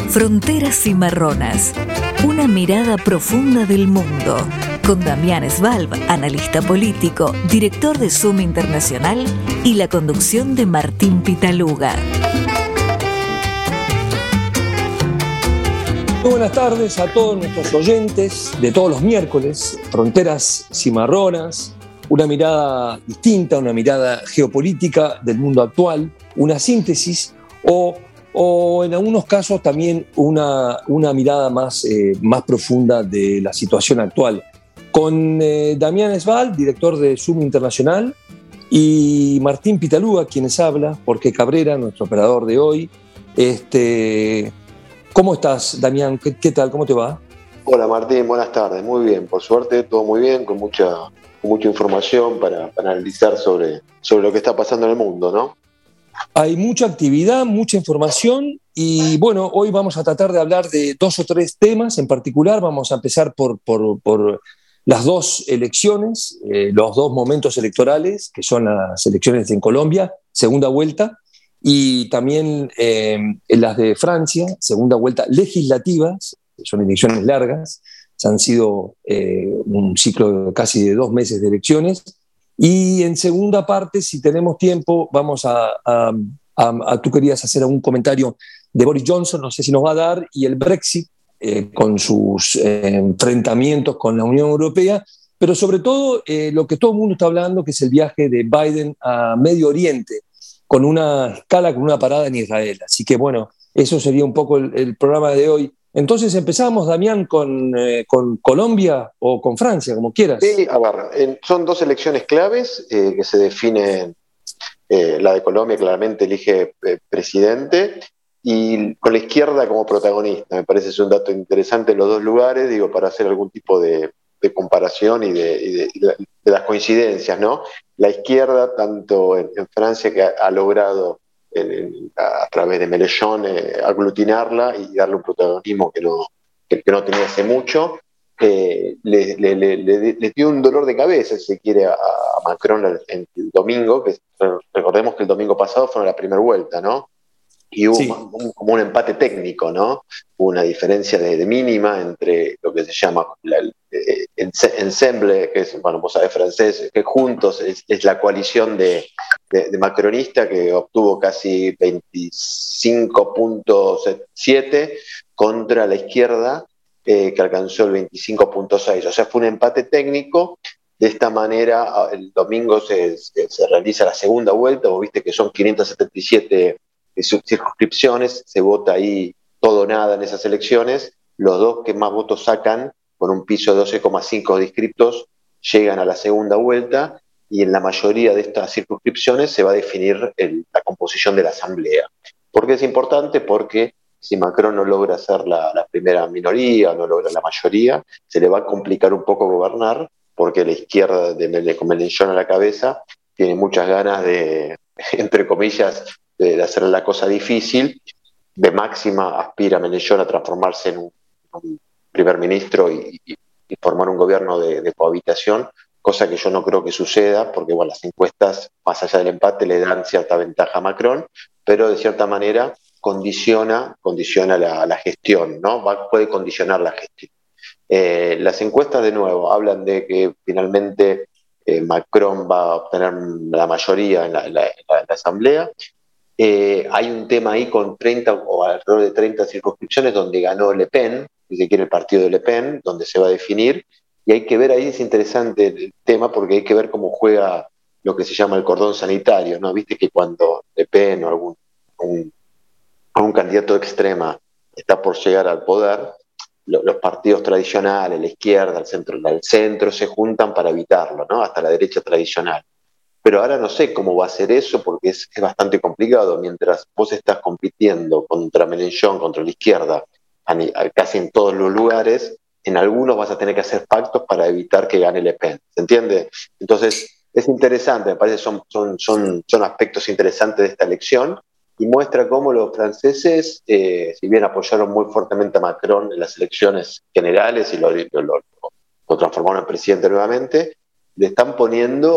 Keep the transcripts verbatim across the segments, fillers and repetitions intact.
Fronteras Cimarronas. Una mirada profunda del mundo. Con Damián Svalb, analista político, director de Zoom Internacional, y la conducción de Martín Pitaluga. Muy buenas tardes a todos nuestros oyentes de todos los miércoles. Fronteras Cimarronas, una mirada distinta, una mirada geopolítica del mundo actual, una síntesis o, o en algunos casos también una, una mirada más, eh, más profunda de la situación actual. Con eh, Damián Svalb, director de Zoom Internacional, y Martín Pitaluga, quienes habla, Jorge Cabrera, nuestro operador de hoy. Este, ¿Cómo estás, Damián? ¿Qué, qué tal? ¿Cómo te va? Hola, Martín. Buenas tardes. Muy bien. Por suerte, todo muy bien, con mucha, con mucha información para, para analizar sobre, sobre lo que está pasando en el mundo, ¿no? Hay mucha actividad, mucha información y bueno, hoy vamos a tratar de hablar de dos o tres temas en particular. Vamos a empezar por, por, por las dos elecciones, eh, los dos momentos electorales, que son las elecciones en Colombia, segunda vuelta, y también eh, las de Francia, segunda vuelta legislativas, que son elecciones largas, han sido eh, un ciclo de casi de dos meses de elecciones. Y en segunda parte, si tenemos tiempo, vamos a, a, a, a tú querías hacer algún comentario de Boris Johnson, no sé si nos va a dar, y el Brexit, eh, con sus eh, enfrentamientos con la Unión Europea, pero sobre todo eh, lo que todo el mundo está hablando, que es el viaje de Biden a Medio Oriente, con una escala, con una parada en Israel. Así que bueno, eso sería un poco el, el programa de hoy. Entonces empezamos, Damián, con, eh, con Colombia o con Francia, como quieras. Sí, a ver, en, son dos elecciones claves eh, que se definen. Eh, la de Colombia claramente elige eh, presidente y con la izquierda como protagonista. Me parece es un dato interesante en los dos lugares, digo, para hacer algún tipo de, de comparación y, de, y, de, y de las coincidencias, ¿no? La izquierda, tanto en, en Francia, que ha, ha logrado en, en, a, a través de Mélenchon eh, aglutinarla y darle un protagonismo que no, que, que no tenía hace mucho, eh, le, le, le, le, le dio un dolor de cabeza, si se quiere, a, a Macron el, el domingo, que recordemos que el domingo pasado fue la primera vuelta, ¿no? Y hubo sí. un, como un empate técnico, ¿no? Hubo una diferencia de, de mínima entre lo que se llama la, el, el ensemble, que es, bueno, vos sabés francés, que juntos es, es la coalición de, de, de macronista, que obtuvo casi veinticinco punto siete contra la izquierda, eh, que alcanzó el veinticinco punto seis. O sea, fue un empate técnico. De esta manera, el domingo se, se, se realiza la segunda vuelta. Vos viste que son quinientas setenta y siete circunscripciones, se vota ahí todo o nada en esas elecciones. Los dos que más votos sacan, con un piso de doce coma cinco de inscriptos, llegan a la segunda vuelta y en la mayoría de estas circunscripciones se va a definir el, la composición de la asamblea. ¿Por qué es importante? Porque si Macron no logra ser la, la primera minoría, no logra la mayoría, se le va a complicar un poco gobernar, porque la izquierda, de, con Mélenchon a la cabeza, tiene muchas ganas de, entre comillas, de hacer la cosa difícil. De máxima aspira Mélenchon a transformarse en un, un primer ministro y, y, y formar un gobierno de, de cohabitación, cosa que yo no creo que suceda, porque bueno, las encuestas, más allá del empate, le dan cierta ventaja a Macron, pero de cierta manera condiciona, condiciona la, la gestión, ¿no? Va, puede condicionar la gestión. Eh, las encuestas, de nuevo, hablan de que finalmente eh, Macron va a obtener la mayoría en la, en la, en la, en la asamblea. Eh, hay un tema ahí con treinta o alrededor de treinta circunscripciones donde ganó Le Pen, si se quiere el partido de Le Pen, donde se va a definir, y hay que ver, ahí es interesante el tema porque hay que ver cómo juega lo que se llama el cordón sanitario, ¿no? Viste que cuando Le Pen o algún un, un candidato de extrema está por llegar al poder, lo, los partidos tradicionales, la izquierda, el centro, el centro se juntan para evitarlo, ¿no? Hasta la derecha tradicional. Pero ahora no sé cómo va a ser eso porque es, es bastante complicado. Mientras vos estás compitiendo contra Mélenchon, contra la izquierda, a, a, casi en todos los lugares, en algunos vas a tener que hacer pactos para evitar que gane Le Pen. ¿Se entiende? Entonces, es interesante, me parece que son, son, son, son aspectos interesantes de esta elección y muestra cómo los franceses, eh, si bien apoyaron muy fuertemente a Macron en las elecciones generales y lo, lo, lo, lo transformaron en presidente nuevamente, le están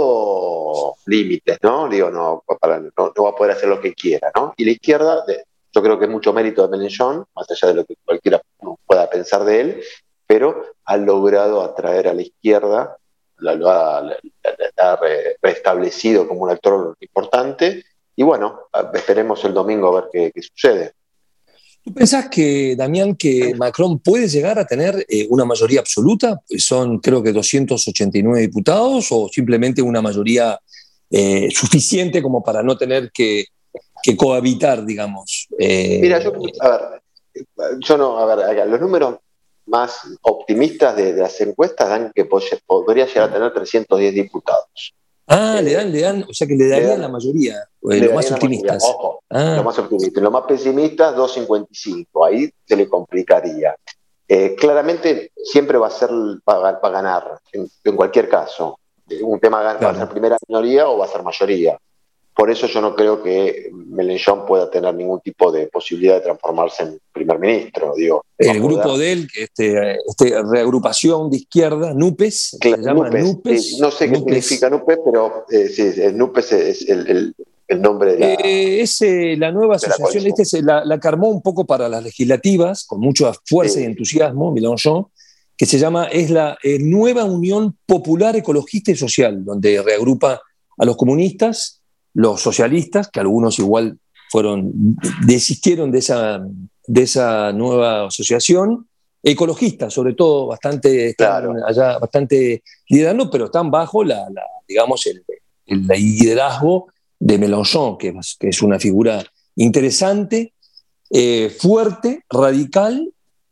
poniendo límites, ¿no? Digo, no, para, no, no va a poder hacer lo que quiera, ¿no? Y la izquierda de, yo creo que es mucho mérito de Mélenchon, más allá de lo que cualquiera pueda pensar de él, pero ha logrado atraer a la izquierda, la, lo ha, la, la ha re, restablecido como un actor importante, y bueno, esperemos el domingo a ver qué, qué sucede. ¿Tú pensás que, Damián, que Macron puede llegar a tener eh, una mayoría absoluta? Son, creo que, doscientos ochenta y nueve diputados, o simplemente una mayoría eh, suficiente como para no tener que, que cohabitar, digamos. Eh, Mira, yo, a ver, yo no, a ver, acá, los números más optimistas de, de las encuestas dan que podría llegar a tener trescientos diez diputados. Ah, eh, le dan, le dan, o sea que le darían la mayoría, eh, le lo más darían optimistas. Ojo, ah. lo más optimista. Lo más pesimista, doscientos cincuenta y cinco. Ahí se le complicaría. Eh, claramente siempre va a ser para ganar, en, en cualquier caso. Un tema claro. Va a ser primera minoría o va a ser mayoría. Por eso yo no creo que Mélenchon pueda tener ningún tipo de posibilidad de transformarse en primer ministro. Digo, el grupo de él, este, este reagrupación de izquierda, NUPES, claro, se llama NUPES, NUPES. Sí, no sé NUPES. qué significa NUPES, pero eh, sí, el NUPES es el, el, el nombre de la... Eh, es eh, la nueva asociación, esta es la, la que armó un poco para las legislativas, con mucha fuerza sí. y entusiasmo, Mélenchon, que se llama, es la eh, Nueva Unión Popular Ecologista y Social, donde reagrupa a los comunistas, los socialistas, que algunos igual fueron, desistieron de esa, de esa nueva asociación, ecologistas, sobre todo, bastante, están claro. allá bastante liderando, pero están bajo la, la digamos, el, el liderazgo de Mélenchon, que es, que es una figura interesante, eh, fuerte, radical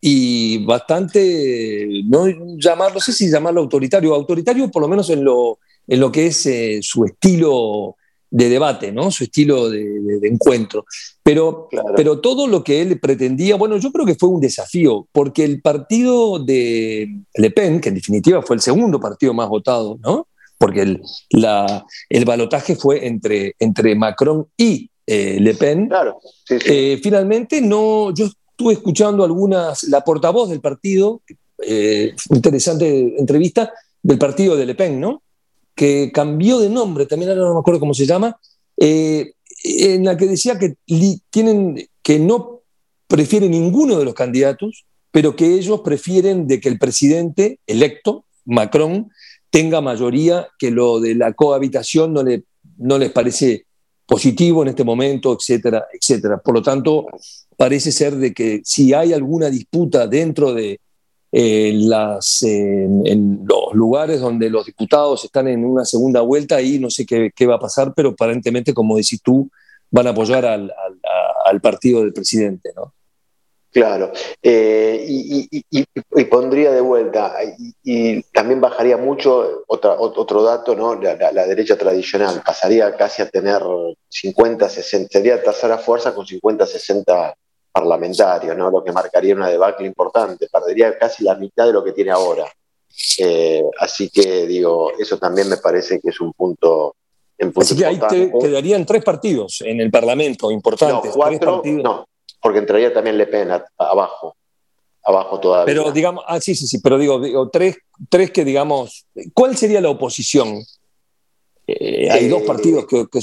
y bastante, no, llamar, no sé si llamarlo autoritario, autoritario por lo menos en lo, en lo que es eh, su estilo de debate, ¿no? Su estilo de, de, de encuentro. Pero, claro. pero todo lo que él pretendía, bueno, yo creo que fue un desafío, porque el partido de Le Pen, que en definitiva fue el segundo partido más votado, ¿no? Porque el, la, el balotaje fue entre, entre Macron y eh, Le Pen. Claro, sí, sí. Eh, finalmente, no, yo estuve escuchando algunas, la portavoz del partido, eh, interesante entrevista, del partido de Le Pen, ¿no? Que cambió de nombre, también ahora no me acuerdo cómo se llama, eh, en la que decía que, li, tienen, que no prefieren ninguno de los candidatos, pero que ellos prefieren de que el presidente electo, Macron, tenga mayoría, que lo de la cohabitación no, le, no les parece positivo en este momento, etcétera, etcétera. Por lo tanto, parece ser de que si hay alguna disputa dentro de eh, las, eh, en los lugares donde los diputados están en una segunda vuelta, ahí no sé qué, qué va a pasar, pero aparentemente, como decís tú, van a apoyar al, al, al partido del presidente, ¿no? Claro, eh, y, y, y, y pondría de vuelta, y, y también bajaría mucho otra, otro dato, ¿no? La, la, la derecha tradicional pasaría casi a tener cincuenta, sesenta, sería tercera fuerza con cincuenta, sesenta parlamentarios, ¿no? Lo que marcaría una debacle importante, perdería casi la mitad de lo que tiene ahora. Eh, así que, digo, eso también me parece que es un punto, un punto así que importante. Ahí te quedarían tres partidos en el Parlamento, importantes. No, cuatro, tres partidos. No. Porque entraría también Le Pen a, a, abajo, abajo todavía. Pero digamos, ah, sí, sí, sí, pero digo, digo tres, tres que digamos, ¿cuál sería la oposición? Eh, hay eh, dos partidos que, que...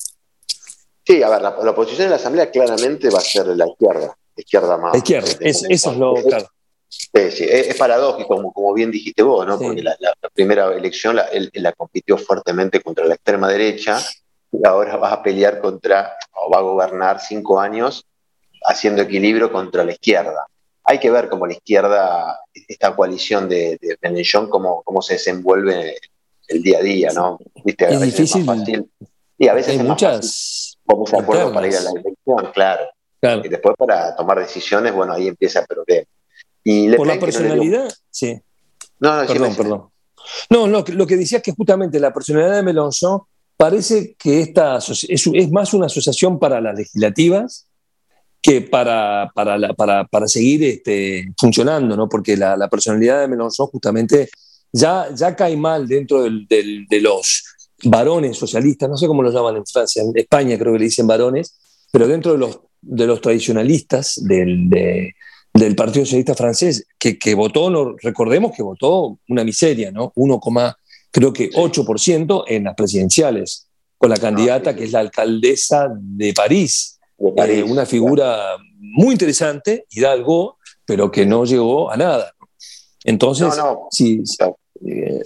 Sí, a ver, la, la oposición en la Asamblea claramente va a ser la izquierda, la izquierda más... La izquierda, es, eso es lo, es, claro. Sí, sí, es, es paradójico, como, como bien dijiste vos, ¿no? Sí. Porque la, la, la primera elección la, él, él la compitió fuertemente contra la extrema derecha, y ahora va a pelear contra, o va a gobernar cinco años, haciendo equilibrio contra la izquierda. Hay que ver cómo la izquierda, esta coalición de, de Mélenchon, cómo, cómo se desenvuelve el día a día, ¿no? ¿Viste? A es veces difícil. Es más fácil. Y a veces hay es muchas más fácil ponerse de acuerdo para ir a la elección, claro. claro. Y después para tomar decisiones, bueno, ahí empieza el problema. Y Le Por Pen, la personalidad, no dio... sí. No, no, perdón, sí, perdón. No, no, lo que decía es que justamente la personalidad de Mélenchon parece que esta es, es más una asociación para las legislativas que para, para, la, para, para seguir este, funcionando, ¿no? Porque la, la personalidad de Mélenchon justamente ya, ya cae mal dentro del, del, de los varones socialistas, no sé cómo lo llaman en Francia, en España creo que le dicen varones, pero dentro de los, de los tradicionalistas del, de, del Partido Socialista francés, que, que votó, no, recordemos que votó una miseria, ¿no? uno, creo que ocho por ciento en las presidenciales, con la candidata que es la alcaldesa de París, eh, una figura muy interesante, Hidalgo, pero que no llegó a nada. Entonces, no, no, sí. Está, Eh,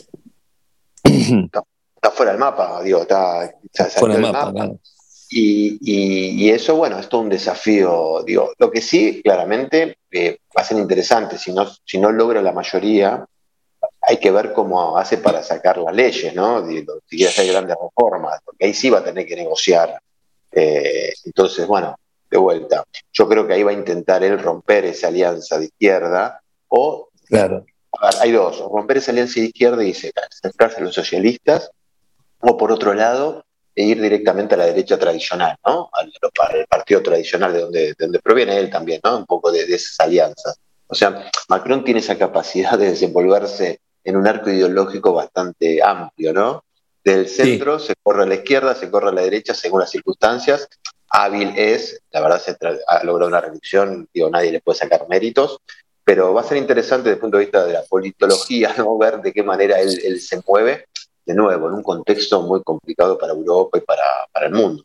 está, está fuera del mapa, digo, está, está fuera salió del del mapa, mapa. claro. Y, y, y eso, bueno, es todo un desafío. Digo, lo que sí, claramente, eh, va a ser interesante. Si no, si no logra la mayoría, hay que ver cómo hace para sacar las leyes, ¿no? Digo, si quiere hacer grandes reformas, porque ahí sí va a tener que negociar. Eh, entonces, bueno, de vuelta. Yo creo que ahí va a intentar él romper esa alianza de izquierda, o Claro. a ver, hay dos, o romper esa alianza de izquierda y acercarse a los socialistas, o por otro lado, e ir directamente a la derecha tradicional, ¿no? Al, al partido tradicional de donde, de donde proviene él también, ¿no? Un poco de, de esas alianzas. O sea, Macron tiene esa capacidad de desenvolverse en un arco ideológico bastante amplio, ¿no? Del centro Sí. se corre a la izquierda, se corre a la derecha según las circunstancias. Hábil es, la verdad se tra- ha logrado una reelección, digo, nadie le puede sacar méritos, pero va a ser interesante desde el punto de vista de la politología, ¿no? Ver de qué manera él, él se mueve, de nuevo, en un contexto muy complicado para Europa y para, para el mundo.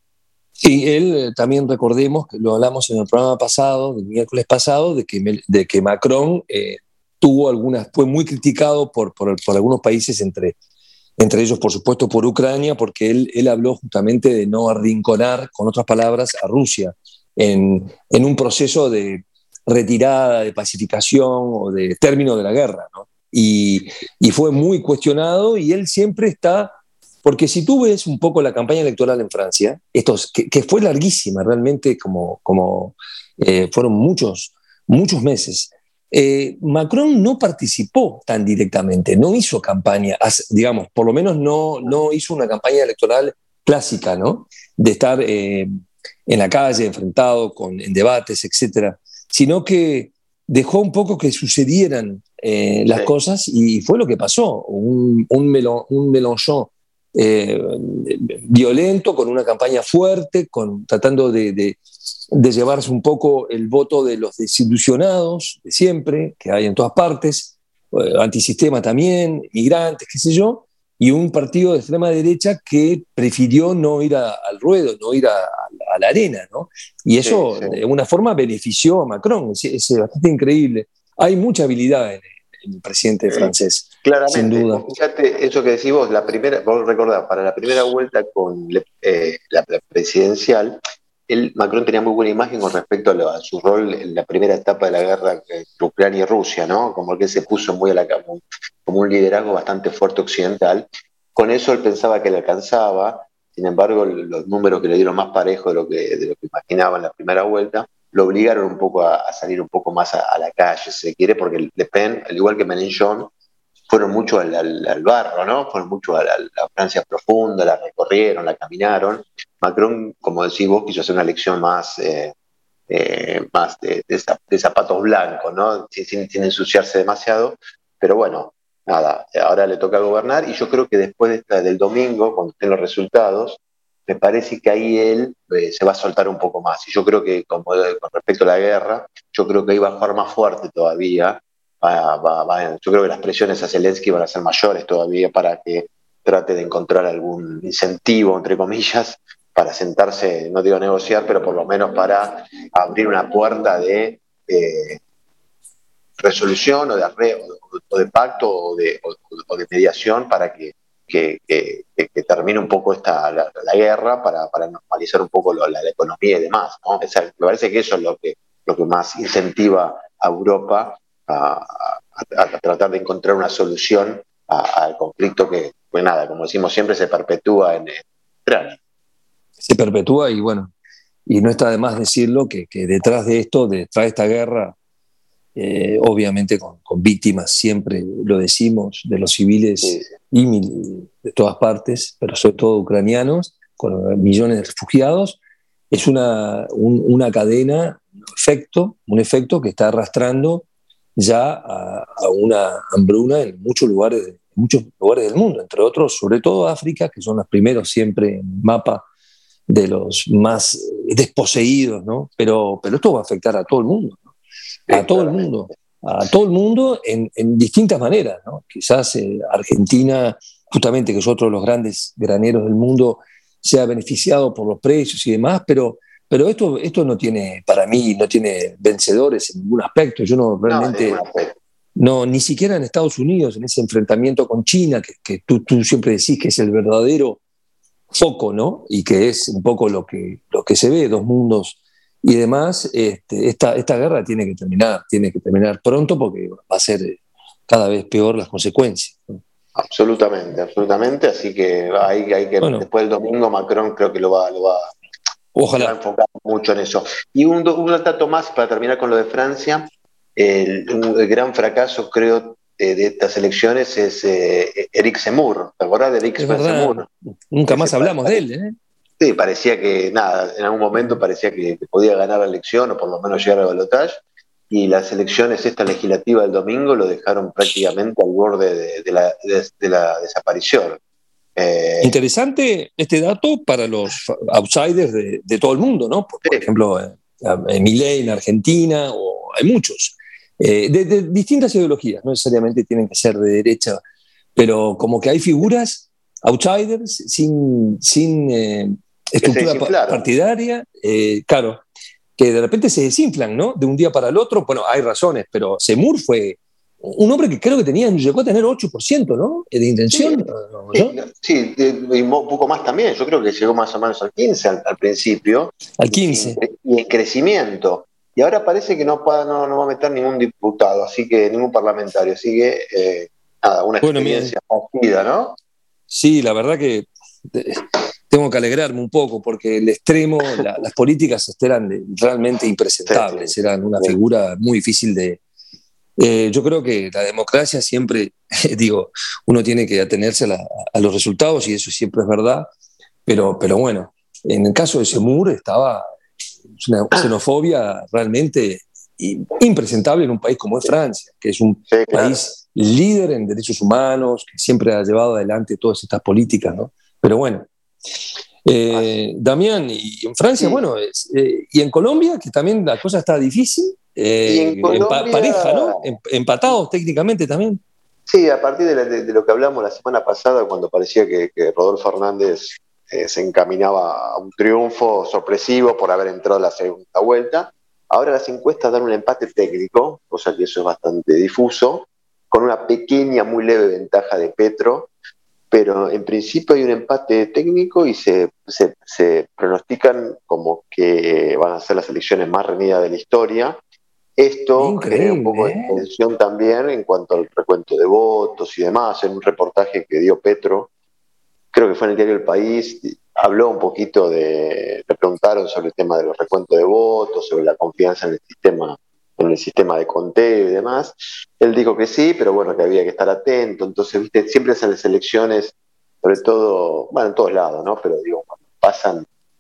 Sí, él eh, también recordemos, que lo hablamos en el programa pasado, del miércoles pasado, de que, Mel- de que Macron eh, tuvo algunas, fue muy criticado por, por, por algunos países, entre, entre ellos, por supuesto, por Ucrania, porque él, él habló justamente de no arrinconar, con otras palabras, a Rusia en, en un proceso de retirada, de pacificación o de término de la guerra, ¿no? Y, y fue muy cuestionado y él siempre está, porque si tú ves un poco la campaña electoral en Francia, estos, que, que fue larguísima realmente, como, como eh, fueron muchos, muchos meses, eh, Macron no participó tan directamente, no hizo campaña, digamos, por lo menos no, no hizo una campaña electoral clásica, ¿no? De estar eh, en la calle, enfrentado con, en debates, etcétera, sino que dejó un poco que sucedieran eh, las Sí. cosas y fue lo que pasó, un, un, Melon, un Mélenchon eh, violento, con una campaña fuerte, con, tratando de, de, de llevarse un poco el voto de los desilusionados de siempre, que hay en todas partes, eh, antisistema también, migrantes, qué sé yo, y un partido de extrema derecha que prefirió no ir a, al ruedo, no ir a, a, a la arena, ¿no? Y eso, Sí, sí. de alguna forma, benefició a Macron, es, es bastante increíble. Hay mucha habilidad en, en el presidente Eh, francés, sin claramente, duda. vos fíjate, eso que decís vos, la primera, vos recordás, para la primera vuelta con eh, la, la presidencial, el, Macron tenía muy buena imagen con respecto a, lo, a, su rol en la primera etapa de la guerra entre Ucrania y Rusia, ¿no? Como que él se puso muy a la como, como un liderazgo bastante fuerte occidental. Con eso él pensaba que le alcanzaba, sin embargo, los números que le dieron más parejos de lo que, de lo que imaginaba en la primera vuelta, lo obligaron un poco a, a salir un poco más a, a la calle, si se quiere, porque Le Pen, al igual que Mélenchon, fueron mucho al, al, al barro, ¿no? Fueron mucho a la, a la Francia profunda, la recorrieron, la caminaron. Macron, como decís vos, quiso hacer una elección más, eh, eh, más de, de, de, zapatos blancos, ¿no? Sin, sin ensuciarse demasiado, pero bueno, nada, ahora le toca gobernar y yo creo que después de esta, del domingo, cuando estén los resultados, me parece que ahí él eh, se va a soltar un poco más. Y yo creo que, como con respecto a la guerra, yo creo que ahí va a jugar más fuerte todavía. Va, va, va, yo creo que las presiones a Zelensky van a ser mayores todavía para que trate de encontrar algún incentivo, entre comillas, para sentarse, no digo negociar, pero por lo menos para abrir una puerta de eh, resolución o de, arre, o, o de pacto o de, o, o de mediación para que que, que, que termine un poco esta, la, la guerra para, para normalizar un poco lo, la, la economía y demás, ¿no? O sea, me parece que eso es lo que, lo que más incentiva a Europa a, a, a tratar de encontrar una solución a, al conflicto que, pues nada, como decimos siempre, se perpetúa en Ucrania. Se perpetúa y bueno, y no está de más decirlo que, que detrás de esto, detrás de esta guerra, eh, obviamente con, con víctimas, siempre lo decimos, de los civiles Sí. y mil, de todas partes, pero sobre todo ucranianos, con millones de refugiados, es una, un, una cadena, un efecto, un efecto que está arrastrando ya a, a una hambruna en muchos lugares, en muchos lugares del mundo, entre otros, sobre todo África, que son los primeros siempre en el mapa de los más desposeídos, ¿no? Pero, pero esto va a afectar a todo el mundo, ¿no? A Sí, todo el claramente. mundo, a todo el mundo en, en distintas maneras, ¿no? Quizás eh, Argentina, justamente que es otro de los grandes graneros del mundo, sea beneficiado por los precios y demás, pero, pero esto, esto no tiene, para mí, no tiene vencedores en ningún aspecto. Yo no realmente, No, no, ni siquiera en Estados Unidos, en ese enfrentamiento con China, que, que tú, tú siempre decís que es el verdadero foco, ¿no? Y que es un poco lo que, lo que se ve, dos mundos y demás. Este, esta, esta guerra tiene que terminar, tiene que terminar pronto porque va a ser cada vez peor las consecuencias, ¿no? Absolutamente, absolutamente. Así que hay, hay que, Bueno, después del domingo Macron creo que lo va, lo va, se va a ojalá. enfocar mucho en eso. Y un, un dato más para terminar con lo de Francia. El, el gran fracaso, creo, de, de estas elecciones es eh, Eric Zemmour. ¿Te acordás de Eric Es verdad, Zemmour? nunca más Ese hablamos de pare- él, ¿eh? sí, parecía que, nada, en algún momento parecía que, que podía ganar la elección o por lo menos llegar al balotaje. Y las elecciones esta legislativa del domingo lo dejaron prácticamente al borde de, de la, de, de la desaparición. Eh, Interesante este dato para los outsiders de, de todo el mundo, ¿no? Por, por sí, ejemplo, eh, eh, Milei en Argentina, o hay muchos, eh, de, de distintas ideologías, no necesariamente tienen que ser de derecha, pero como que hay figuras outsiders sin, sin eh, que se estructura pa- desinflaron. partidaria, eh, claro, que de repente se desinflan, ¿no? De un día para el otro. Bueno, hay razones, pero Semur fue un hombre que creo que tenía, llegó a tener ocho por ciento, ¿no? De Sí, intención, ¿no? sí, sí, y un poco más también. Yo creo que llegó más o menos al quince al, al principio Al y, sin, quince. y en crecimiento. Y ahora parece que no, pa- no, no va a meter ningún diputado, así que ningún parlamentario. Así que, eh, nada, una Bueno, mira, experiencia partida, ¿no? sí, la verdad que eh, tengo que alegrarme un poco porque el extremo, la, las políticas eran realmente impresentables, Sí, eran una sí. figura muy difícil de... Eh, yo creo que la democracia siempre, digo, uno tiene que atenerse a, la, a, los resultados y eso siempre es verdad, pero, pero bueno, en el caso de Semur estaba una xenofobia realmente impresentable en un país como es Francia, que es un Sí, claro. país líder en derechos humanos, que siempre ha llevado adelante todas estas políticas, ¿no? Pero bueno, eh, Damián, y en Francia, Sí. bueno, es, eh, y en Colombia, que también la cosa está difícil, Y eh, en en pa Colombia, pareja, ¿no? Em empatados técnicamente también. sí, a partir de, la, de, de lo que hablamos la semana pasada, cuando parecía que, que Rodolfo Hernández eh, se encaminaba a un triunfo sorpresivo por haber entrado a la segunda vuelta, ahora las encuestas dan un empate técnico, cosa que eso es bastante difuso, con una pequeña, muy leve ventaja de Petro, pero en principio hay un empate técnico y se, se, se pronostican como que van a ser las elecciones más reñidas de la historia. Esto genera un poco Increíble, de ¿eh? tensión también en cuanto al recuento de votos y demás. En un reportaje que dio Petro, creo que fue en el diario El País, habló un poquito de, le preguntaron sobre el tema de los recuentos de votos, sobre la confianza en el sistema, en el sistema de conteo y demás. Él dijo que sí, pero bueno, que había que estar atento. Entonces, viste, siempre en las elecciones, sobre todo, bueno, en todos lados, ¿no? Pero digo, cuando pasan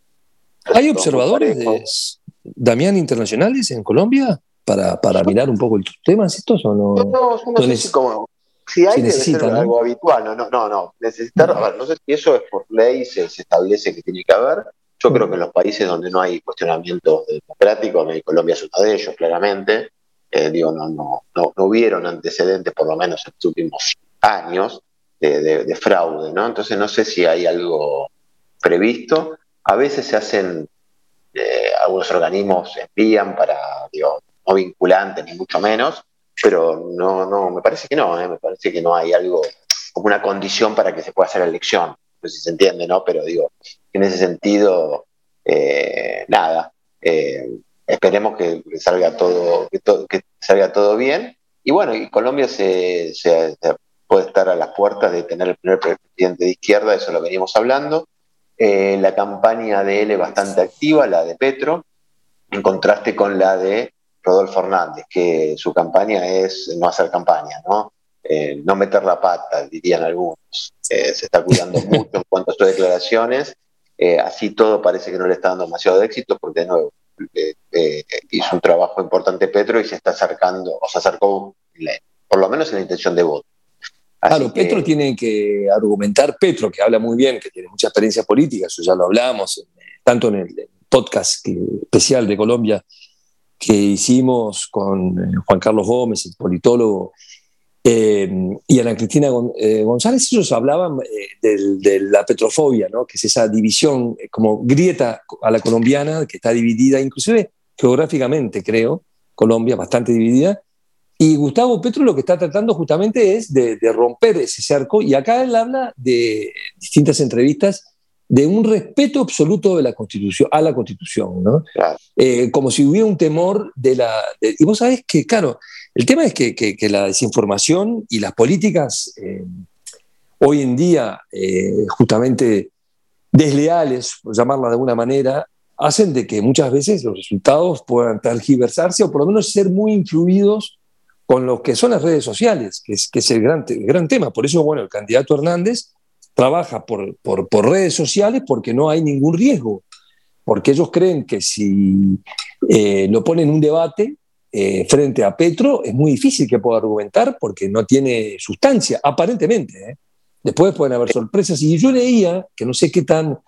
¿Hay resultados muy observadores de parejos. Damián internacionales en Colombia para, para mirar un poco los temas estos o No, no? no, yo no No sé si les, como, si se hay debe ser necesita, ¿no? algo habitual, no, no, no, no. Necesitar, a No, ver, no sé si eso es por ley, se, se establece que tiene que haber. Yo creo que no. en los países donde no hay cuestionamiento democrático, y Colombia es uno de ellos, claramente, eh, digo, no, no, no, no hubieron antecedentes, por lo menos en los últimos años, de, de, de fraude, ¿no? Entonces no sé si hay algo previsto. A veces se hacen, eh, algunos organismos envían para, digo, no vinculantes ni mucho menos, pero no, no, me parece que no, ¿eh? Me parece que no hay algo como una condición para que se pueda hacer la elección. No sé si se entiende, ¿no? Pero digo, en ese sentido, eh, nada, eh, esperemos que salga todo, que, to, que salga todo bien. Y bueno, y Colombia se, se, se puede estar a las puertas de tener el primer presidente de izquierda, eso lo venimos hablando. Eh, la campaña de él es bastante activa, la de Petro, en contraste con la de Rodolfo Hernández, que su campaña es no hacer campaña, ¿no? Eh, no meter la pata, dirían algunos. Eh, se está cuidando mucho en cuanto a sus declaraciones. Eh, así todo parece que no le está dando demasiado éxito, porque de nuevo eh, eh, hizo un trabajo importante Petro y se está acercando, o se acercó, por lo menos en la intención de voto. Así Claro, que, Petro tiene que argumentar, Petro, que habla muy bien, que tiene mucha experiencia política, eso ya lo hablamos, tanto en el podcast que, especial de Colombia que hicimos con eh, Juan Carlos Gómez, el politólogo. eh, y Ana Cristina eh, González, ellos hablaban eh, del, de la petrofobia, ¿no? Que es esa división, eh, como grieta a la colombiana, que está dividida, inclusive geográficamente, creo, Colombia bastante dividida. Y Gustavo Petro lo que está tratando justamente es de, de romper ese cerco, y acá él habla de distintas entrevistas de un respeto absoluto de la Constitución, a la Constitución, ¿no? Claro. Eh, como si hubiera un temor de la... De, y vos sabés que, claro, el tema es que, que, que la desinformación y las políticas eh, hoy en día, eh, justamente desleales, por llamarla de alguna manera, hacen de que muchas veces los resultados puedan tergiversarse o por lo menos ser muy influidos con lo que son las redes sociales, que es, que es el, gran, el gran tema. Por eso, bueno, el candidato Hernández trabaja por, por, por redes sociales porque no hay ningún riesgo, porque ellos creen que si eh, lo ponen en un debate eh, frente a Petro, es muy difícil que pueda argumentar porque no tiene sustancia, aparentemente. ¿eh? Después pueden haber sorpresas. Y yo leía, que no sé qué tan...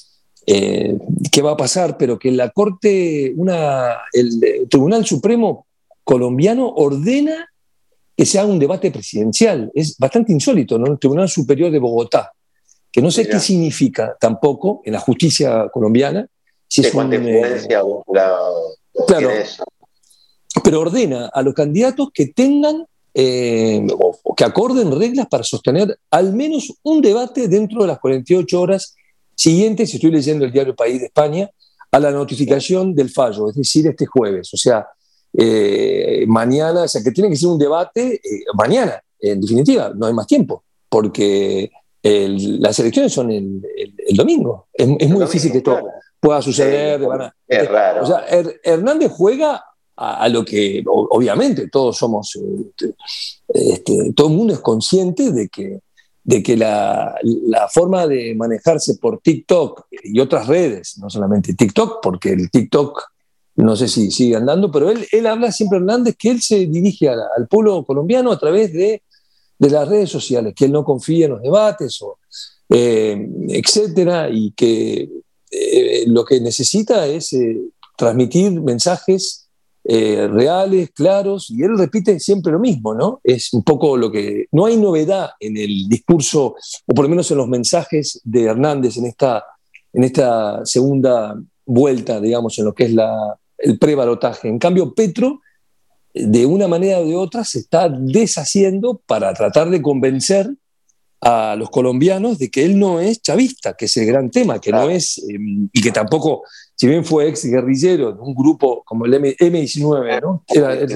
Eh, qué va a pasar, pero que la Corte, una, el, el Tribunal Supremo colombiano ordena que se haga un debate presidencial. Es bastante insólito, ¿no? El Tribunal Superior de Bogotá, que no sé Mira. qué significa tampoco en la justicia colombiana. Si es cuánta influencia un, eh, claro, eso. Pero ordena a los candidatos que tengan eh, o, o que acorden reglas para sostener al menos un debate dentro de las cuarenta y ocho horas siguientes, si estoy leyendo el diario País de España, a la notificación del fallo, es decir, este jueves. O sea, eh, mañana, o sea, que tiene que ser un debate eh, mañana, en definitiva, no hay más tiempo, porque el, las elecciones son el, el, el domingo. Es, es muy difícil que esto claro. pueda suceder. Sí, van a, es raro. O sea, Her, Hernández juega a, a lo que, obviamente, todos somos, este, este, todo el mundo es consciente de que de que la, la forma de manejarse por TikTok y otras redes, no solamente TikTok, porque el TikTok no sé si sigue andando, pero él, él habla siempre, Hernández, que él se dirige a, al pueblo colombiano a través de, de las redes sociales, que él no confía en los debates, o, eh, etcétera, y que eh, lo que necesita es eh, transmitir mensajes Eh, reales, claros, y él repite siempre lo mismo, ¿no? Es un poco lo que... No hay novedad en el discurso, o por lo menos en los mensajes de Hernández en esta, en esta segunda vuelta, digamos, en lo que es la, el prebalotaje. En cambio, Petro, de una manera o de otra, se está deshaciendo para tratar de convencer a los colombianos de que él no es chavista, que es el gran tema, que claro. no es, eh, y que tampoco, si bien fue ex guerrillero de un grupo como el M diecinueve, ¿no? Era, era,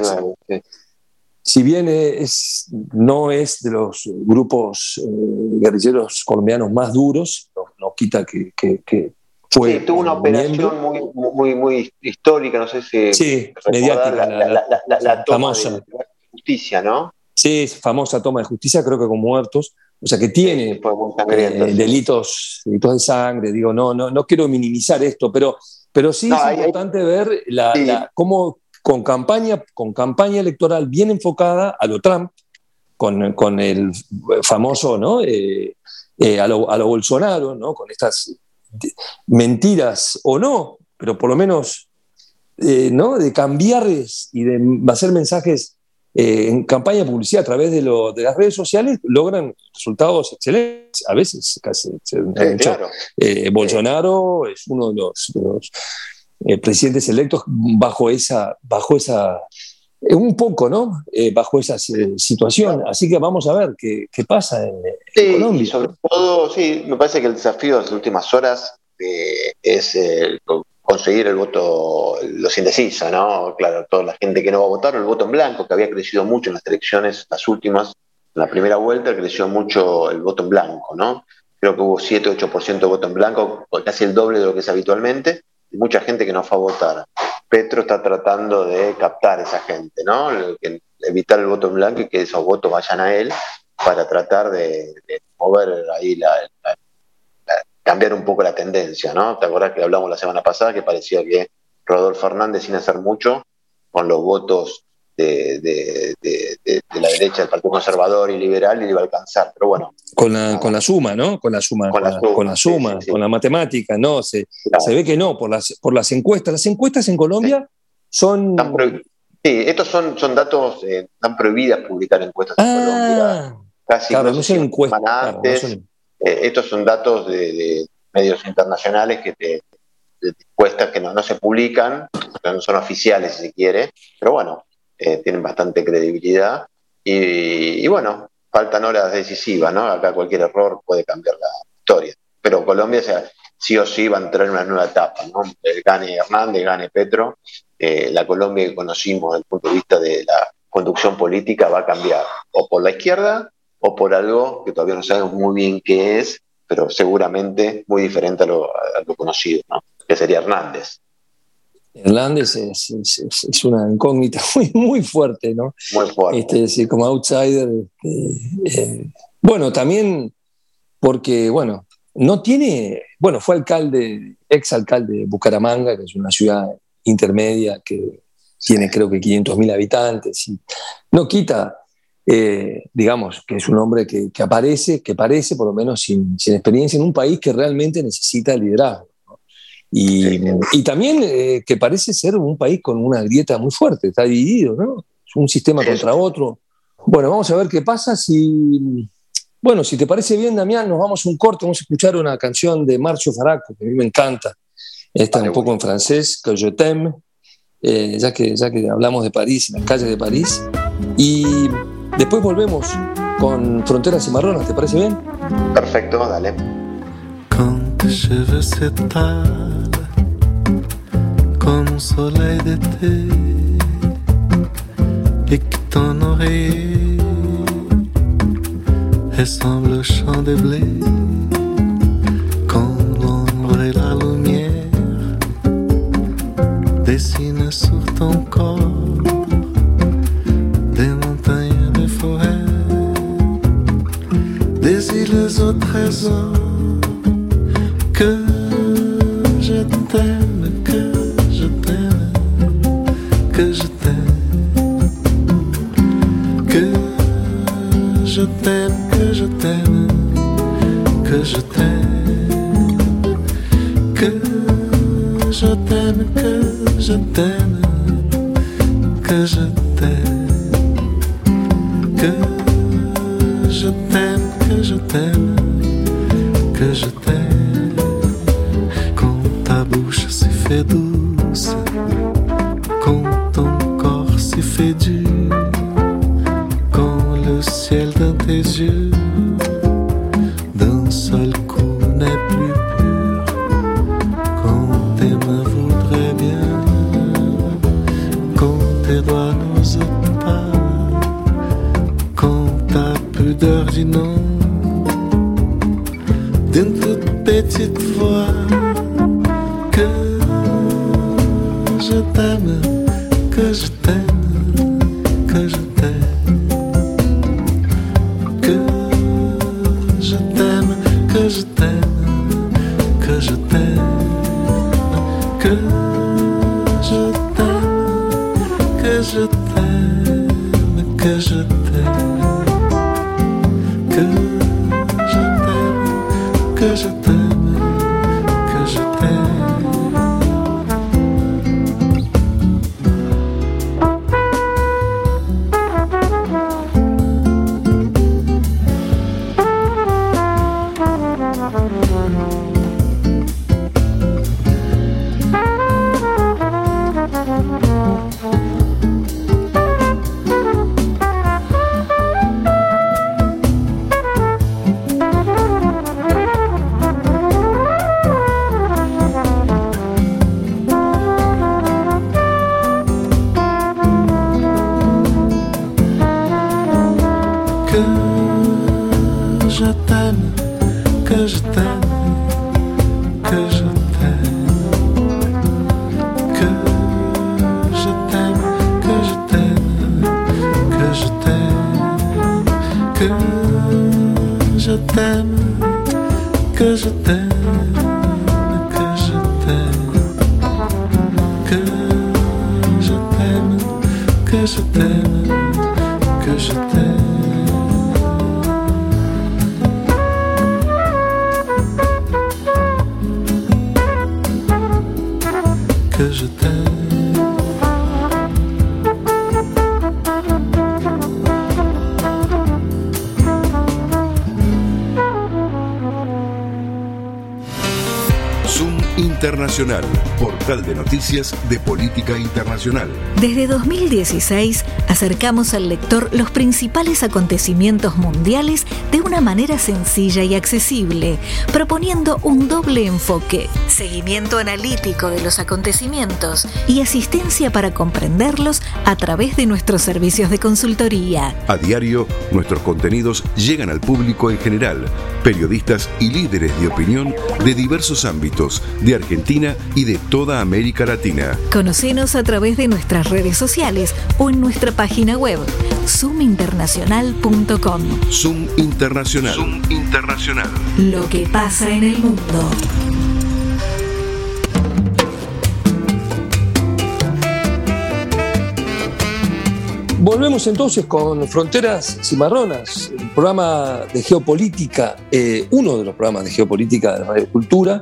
si bien es, no es de los grupos eh, guerrilleros colombianos más duros, no, no quita que, que, que fue. Sí, tuvo una operación muy, muy, muy histórica, no sé si. Sí, mediática, la, la, la, la, la, la toma famosa. de justicia, ¿no? Sí, famosa toma de justicia, creo que con muertos. O sea, que tiene eh, delitos, delitos de sangre. Digo, no, no, no quiero minimizar esto, pero, pero sí no, es hay, importante hay, ver la, sí. la, cómo con campaña, con campaña electoral bien enfocada a lo Trump, con, con el famoso, ¿no? Eh, eh, a, lo, a lo Bolsonaro, ¿no? Con estas mentiras o no, pero por lo menos eh, ¿no? de cambiarles y de hacer mensajes Eh, en campaña de publicidad a través de, lo, de las redes sociales, logran resultados excelentes, a veces casi. Se, sí, claro. eh, Bolsonaro es uno de los, de los eh, presidentes electos bajo esa, bajo esa eh, un poco, ¿no? Eh, bajo esa eh, situación. Claro. Así que vamos a ver qué, qué pasa en, en sí, Colombia. Y sobre todo, sí, me parece que el desafío de las últimas horas eh, es el conseguir el voto, los indecisos, ¿no? Claro, toda la gente que no va a votar, el voto en blanco, que había crecido mucho en las elecciones, las últimas, en la primera vuelta creció mucho el voto en blanco, ¿no? Creo que hubo siete ocho por ciento de voto en blanco, casi el doble de lo que es habitualmente, y mucha gente que no fue a votar. Petro está tratando de captar a esa gente, ¿no? Evitar el voto en blanco y que esos votos vayan a él para tratar de, de mover ahí la, la cambiar un poco la tendencia, ¿no? ¿Te acordás que hablamos la semana pasada que parecía que Rodolfo Hernández, sin hacer mucho, con los votos de, de, de, de, de la derecha del Partido Conservador y Liberal, le iba a alcanzar, pero bueno. Con la, con la suma, ¿no? Con la suma, con, con, la, suma, con, la, suma sí, sí, sí. con la matemática, ¿no? Se, claro. se ve que no, por las, por las encuestas. Las encuestas en Colombia sí. son... Están, pro, Sí, estos son, son datos, eh, están prohibidas publicar encuestas en ah, Colombia. Casi claro, no, no sé son si encuestas. antes. Claro, no son... eh, estos son datos de, de medios internacionales que te, de encuestas que no, no se publican, no son oficiales si se quiere, pero bueno, eh, tienen bastante credibilidad. Y, y bueno, faltan horas decisivas, ¿no? Acá cualquier error puede cambiar la historia. Pero Colombia, o sea, sí o sí va a entrar en una nueva etapa, ¿no? Gane Hernández, gane Petro, eh, la Colombia que conocimos desde el punto de vista de la conducción política va a cambiar, o por la izquierda, o por algo que todavía no sabemos muy bien qué es, pero seguramente muy diferente a lo, a lo conocido, ¿no? Que sería Hernández. Hernández es, es, es una incógnita muy, muy fuerte, ¿no? Muy fuerte. Este, es decir, como outsider. Este, eh, bueno, también porque, bueno, no tiene, bueno, fue alcalde, ex alcalde de Bucaramanga, que es una ciudad intermedia que tiene creo que quinientos mil habitantes, y no quita, eh, digamos, que es un hombre que, que aparece, que parece por lo menos sin, sin experiencia en un país que realmente necesita liderazgo, ¿no? Y, sí. y también eh, que parece ser un país con una grieta muy fuerte, está dividido, ¿no? Es un sistema sí, contra sí. otro. Bueno, vamos a ver qué pasa si... Bueno, si te parece bien, Damián, nos vamos a un corte, vamos a escuchar una canción de Marcio Faraco, que a mí me encanta. Esta vale, un poco bueno. en francés, que je t'aime, eh, ya, que, ya que hablamos de París, las calles de París. Y después volvemos con Fronteras Cimarronas, ¿te parece bien? Perfecto, dale. Quand tes cheveux s'étalent comme un soleil d'été et que ton oreiller ressemble au champ de blé, quand l'ombre et la lumière dessinent sur ton corps des montagnes, des forêts, des îles au trésor. Que je t'aime, que je t'aime, que je t'aime, que je t'aime, que je t'aime, que je t'aime, que je t'aime, que je t'aime, que je t'aime, que je t'aime, que je t'aime, que je t'aime. Quand ta bouche s'y fait douce, quand ton corps s'y fait dur, le ciel dans tes yeux d'un seul coup n'est plus pur, quand tes mains voudraient bien, quand tes doigts n'osent pas, quand ta pudeur dit non, d'une toute petite voix, que je t'aime, que je t'aime, que je t'aime. Que je t'aime, que je t'aime, que je t'aime, que je t'aime, que je t'aime, que je t'aime, que je t'aime, que je t'aime. Que je t'aime, Internacional, portal de noticias de política internacional. Desde dos mil dieciséis acercamos al lector los principales acontecimientos mundiales de una manera sencilla y accesible, proponiendo un doble enfoque: seguimiento analítico de los acontecimientos y asistencia para comprenderlos a través de nuestros servicios de consultoría. A diario, nuestros contenidos llegan al público en general, periodistas y líderes de opinión de diversos ámbitos de Argentina y de toda América Latina. Conocenos a través de nuestras redes sociales o en nuestra página web zoom internacional punto com. Zoom Internacional. Zoom Internacional. Lo que pasa en el mundo. Volvemos entonces con Fronteras Cimarronas, el programa de geopolítica, eh, uno de los programas de geopolítica de Radio Cultura,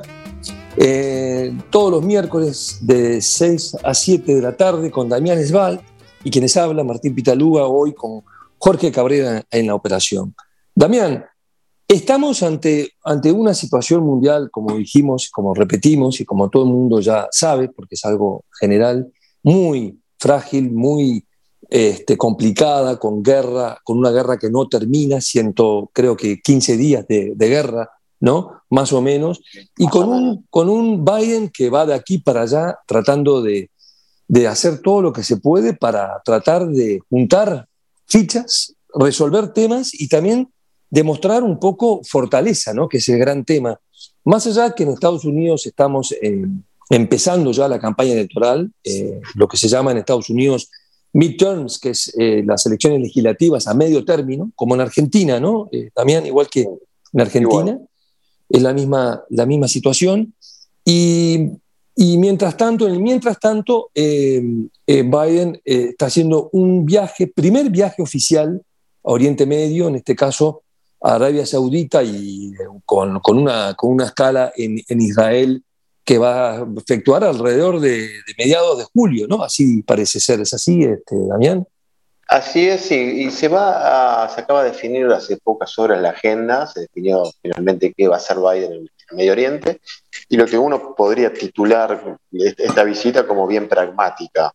eh, todos los miércoles de seis a siete de la tarde con Damián Esbal y quienes habla, Martín Pitaluga, hoy con Jorge Cabrera en la operación. Damián, estamos ante, ante una situación mundial, como dijimos, como repetimos y como todo el mundo ya sabe, porque es algo general, muy frágil, muy Este, complicada, con guerra, con una guerra que no termina, siento, creo que quince días de, de guerra, ¿no? Más o menos, y con un, con un Biden que va de aquí para allá tratando de, de hacer todo lo que se puede para tratar de juntar fichas, resolver temas y también demostrar un poco fortaleza, ¿no? Que es el gran tema. Más allá que en Estados Unidos estamos eh, empezando ya la campaña electoral, eh, lo que se llama en Estados Unidos midterms, que es eh, las elecciones legislativas a medio término, como en Argentina, ¿no? Eh, también, igual que en Argentina, igual. Es la misma, la misma situación. Y, y mientras tanto, en el mientras tanto, eh, eh, Biden eh, está haciendo un viaje, primer viaje oficial a Oriente Medio, en este caso a Arabia Saudita, y eh, con, con, una, con una escala en, en Israel, que va a efectuar alrededor de, de mediados de julio, ¿no? Así parece ser, ¿es así, este, Damián? Así es, sí, y se va a, se acaba de definir hace pocas horas la agenda, se definió finalmente qué va a hacer Biden en el Medio Oriente, y lo que uno podría titular esta visita como bien pragmática.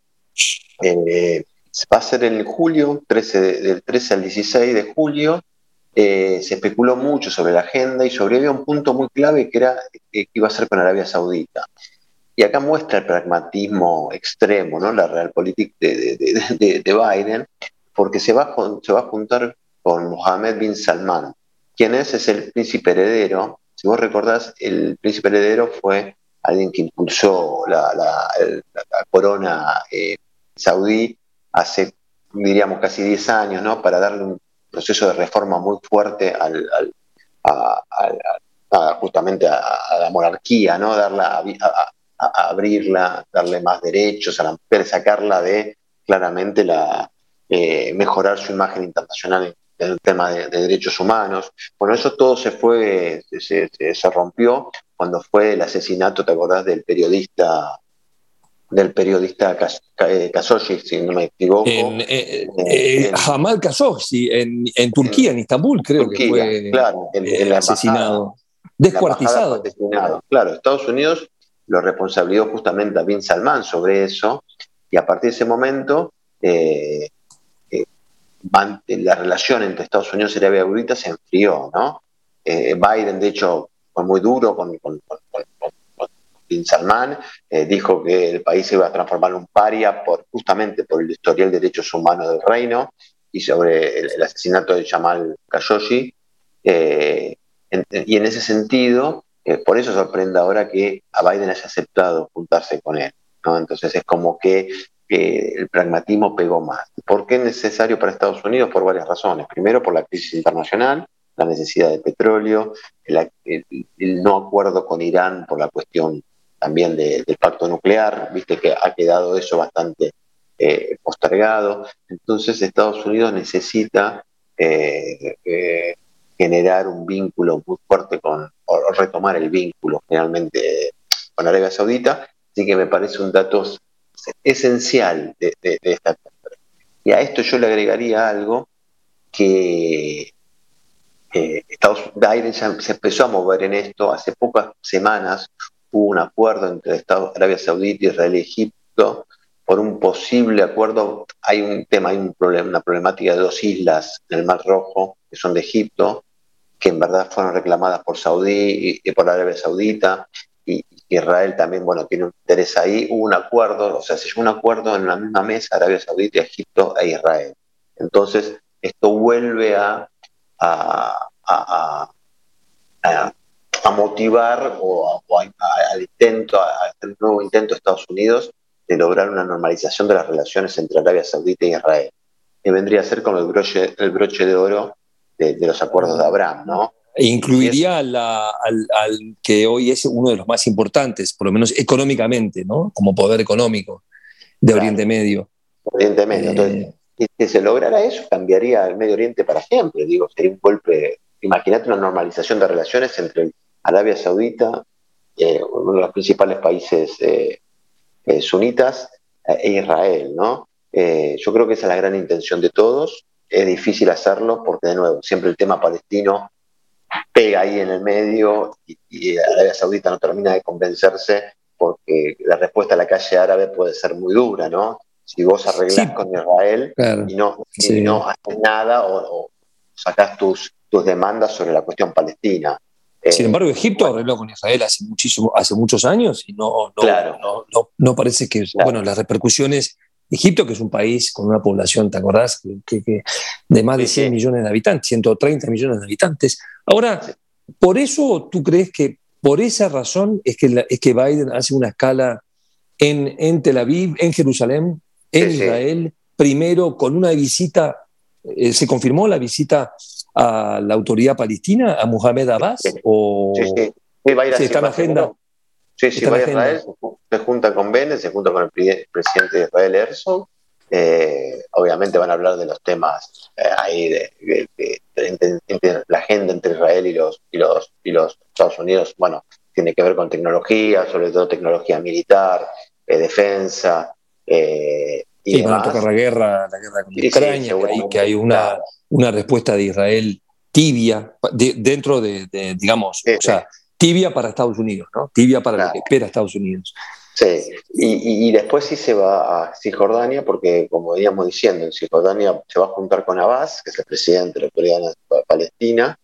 Eh, va a ser en julio, trece, del trece al dieciséis de julio. Eh, se especuló mucho sobre la agenda y sobre había un punto muy clave que era que iba a ser con Arabia Saudita. Y acá muestra el pragmatismo extremo, ¿no? La realpolitik de, de, de, de Biden, porque se va, se va a juntar con Mohammed bin Salman. ¿Quién es? Es el príncipe heredero. Si vos recordás, el príncipe heredero fue alguien que impulsó la, la, la, la corona eh, saudí hace, diríamos, casi diez años, ¿no? Para darle un proceso de reforma muy fuerte al, al, a, a, a, justamente a, a la monarquía, ¿no? Darla, a, a, a abrirla, darle más derechos a la mujer, sacarla de claramente la eh, mejorar su imagen internacional en, en el tema de, de derechos humanos. Bueno, eso todo se fue, se, se, se rompió cuando fue el asesinato, ¿te acordás? Del periodista del periodista Khashoggi, si no me equivoco. En, eh, eh, Jamal Khashoggi, en, en Turquía, en, en Istambul, creo Turquía, que fue claro, en, en la asesinado, descuartizado. Asesinado. Claro, Estados Unidos lo responsabilizó justamente a Bin Salman sobre eso, y a partir de ese momento eh, eh, la relación entre Estados Unidos y Arabia Saudita se enfrió, ¿no? Eh, Biden, de hecho, fue muy duro con, con, con, con Bin Salman, eh, dijo que el país se iba a transformar en un paria por, justamente por el historial de derechos humanos del reino y sobre el, el asesinato de Jamal Khashoggi. Eh, en, y en ese sentido, eh, por eso sorprende ahora que a Biden haya aceptado juntarse con él, ¿no? Entonces es como que eh, el pragmatismo pegó más. ¿Por qué es necesario para Estados Unidos? Por varias razones. Primero, por la crisis internacional, la necesidad de petróleo, el, el, el no acuerdo con Irán por la cuestión también de, del pacto nuclear, viste que ha quedado eso bastante eh, postergado. Entonces Estados Unidos necesita eh, eh, generar un vínculo muy fuerte con, o retomar el vínculo generalmente con Arabia Saudita, así que me parece un dato esencial de, de, de esta cuestión. Y a esto yo le agregaría algo que eh, Estados Unidos ya se empezó a mover en esto hace pocas semanas. hubo un acuerdo entre Estados, Arabia Saudita, Israel y Egipto por un posible acuerdo. Hay un tema, hay un problema, una problemática de dos islas en el Mar Rojo, que son de Egipto, que en verdad fueron reclamadas por Saudí y, y por Arabia Saudita, y Israel también, bueno, tiene un interés ahí. Hubo un acuerdo, o sea, se llegó a un acuerdo en la misma mesa, Arabia Saudita, Egipto e Israel. Entonces, esto vuelve a, a, a, a, a motivar o, o a, a, al intento, a este nuevo intento de Estados Unidos de lograr una normalización de las relaciones entre Arabia Saudita y Israel, que vendría a ser como el broche, el broche de oro de, de los acuerdos de Abraham, ¿no? E incluiría la, al, al que hoy es uno de los más importantes, por lo menos económicamente, ¿no? Como poder económico de Claro. Oriente Medio. Oriente Medio. Entonces, Eh, si que se lograra eso, cambiaría el Medio Oriente para siempre. Digo, sería un golpe. Imagínate una normalización de relaciones entre Arabia Saudita, eh, uno de los principales países eh, eh, sunitas, eh, e Israel, ¿no? Eh, yo creo que esa es la gran intención de todos. Es difícil hacerlo porque, de nuevo, siempre el tema palestino pega ahí en el medio y, y Arabia Saudita no termina de convencerse porque la respuesta a la calle árabe puede ser muy dura, ¿no? Si vos arreglás sí, con Israel claro. y no, Sí. y no haces nada o, o sacás tus, tus demandas sobre la cuestión palestina. Sin Eh, embargo, Egipto bueno, arregló con Israel hace muchísimo, hace muchos años y no, no, Claro. no, no, no parece que, Claro. bueno, las repercusiones. Egipto, que es un país con una población, ¿te acordás? Que, que, que de más de Sí, cien sí. millones de habitantes, ciento treinta millones de habitantes. Ahora, Sí. ¿por eso tú crees que, por esa razón, es que, la- es que Biden hace una escala en, en Tel Aviv, en Jerusalén, en Sí, sí. Israel, primero con una visita, eh, se confirmó la visita a la autoridad palestina, a Mohamed Abbas, Sí, o sí, sí. Sí, va a ir sí, así, está en va agenda? primero. Sí, sí, Está en va a agenda. Israel, se junta con Bennett, se junta con el pri- presidente de Israel, Herzog. Eh, obviamente van a hablar de los temas eh, ahí, de, de- de- de- de- de la agenda entre Israel y los, y, los, y los Estados Unidos. Bueno, tiene que ver con tecnología, sobre todo tecnología militar, eh, defensa eh, y Sí, van a demás. tocar la guerra, la guerra con Sí, sí, Ucrania, que hay, seguramente. que hay una, Claro. una respuesta de Israel tibia, de- dentro de, de, digamos, Sí, o sea, tibia para Estados Unidos, ¿no? Tibia para lo Claro. que espera Estados Unidos. Sí, y, y- y después sí se va a Cisjordania, porque como veníamos diciendo, en Cisjordania se va a juntar con Abbas, que es el presidente de la Autoridad Nacional Palestina,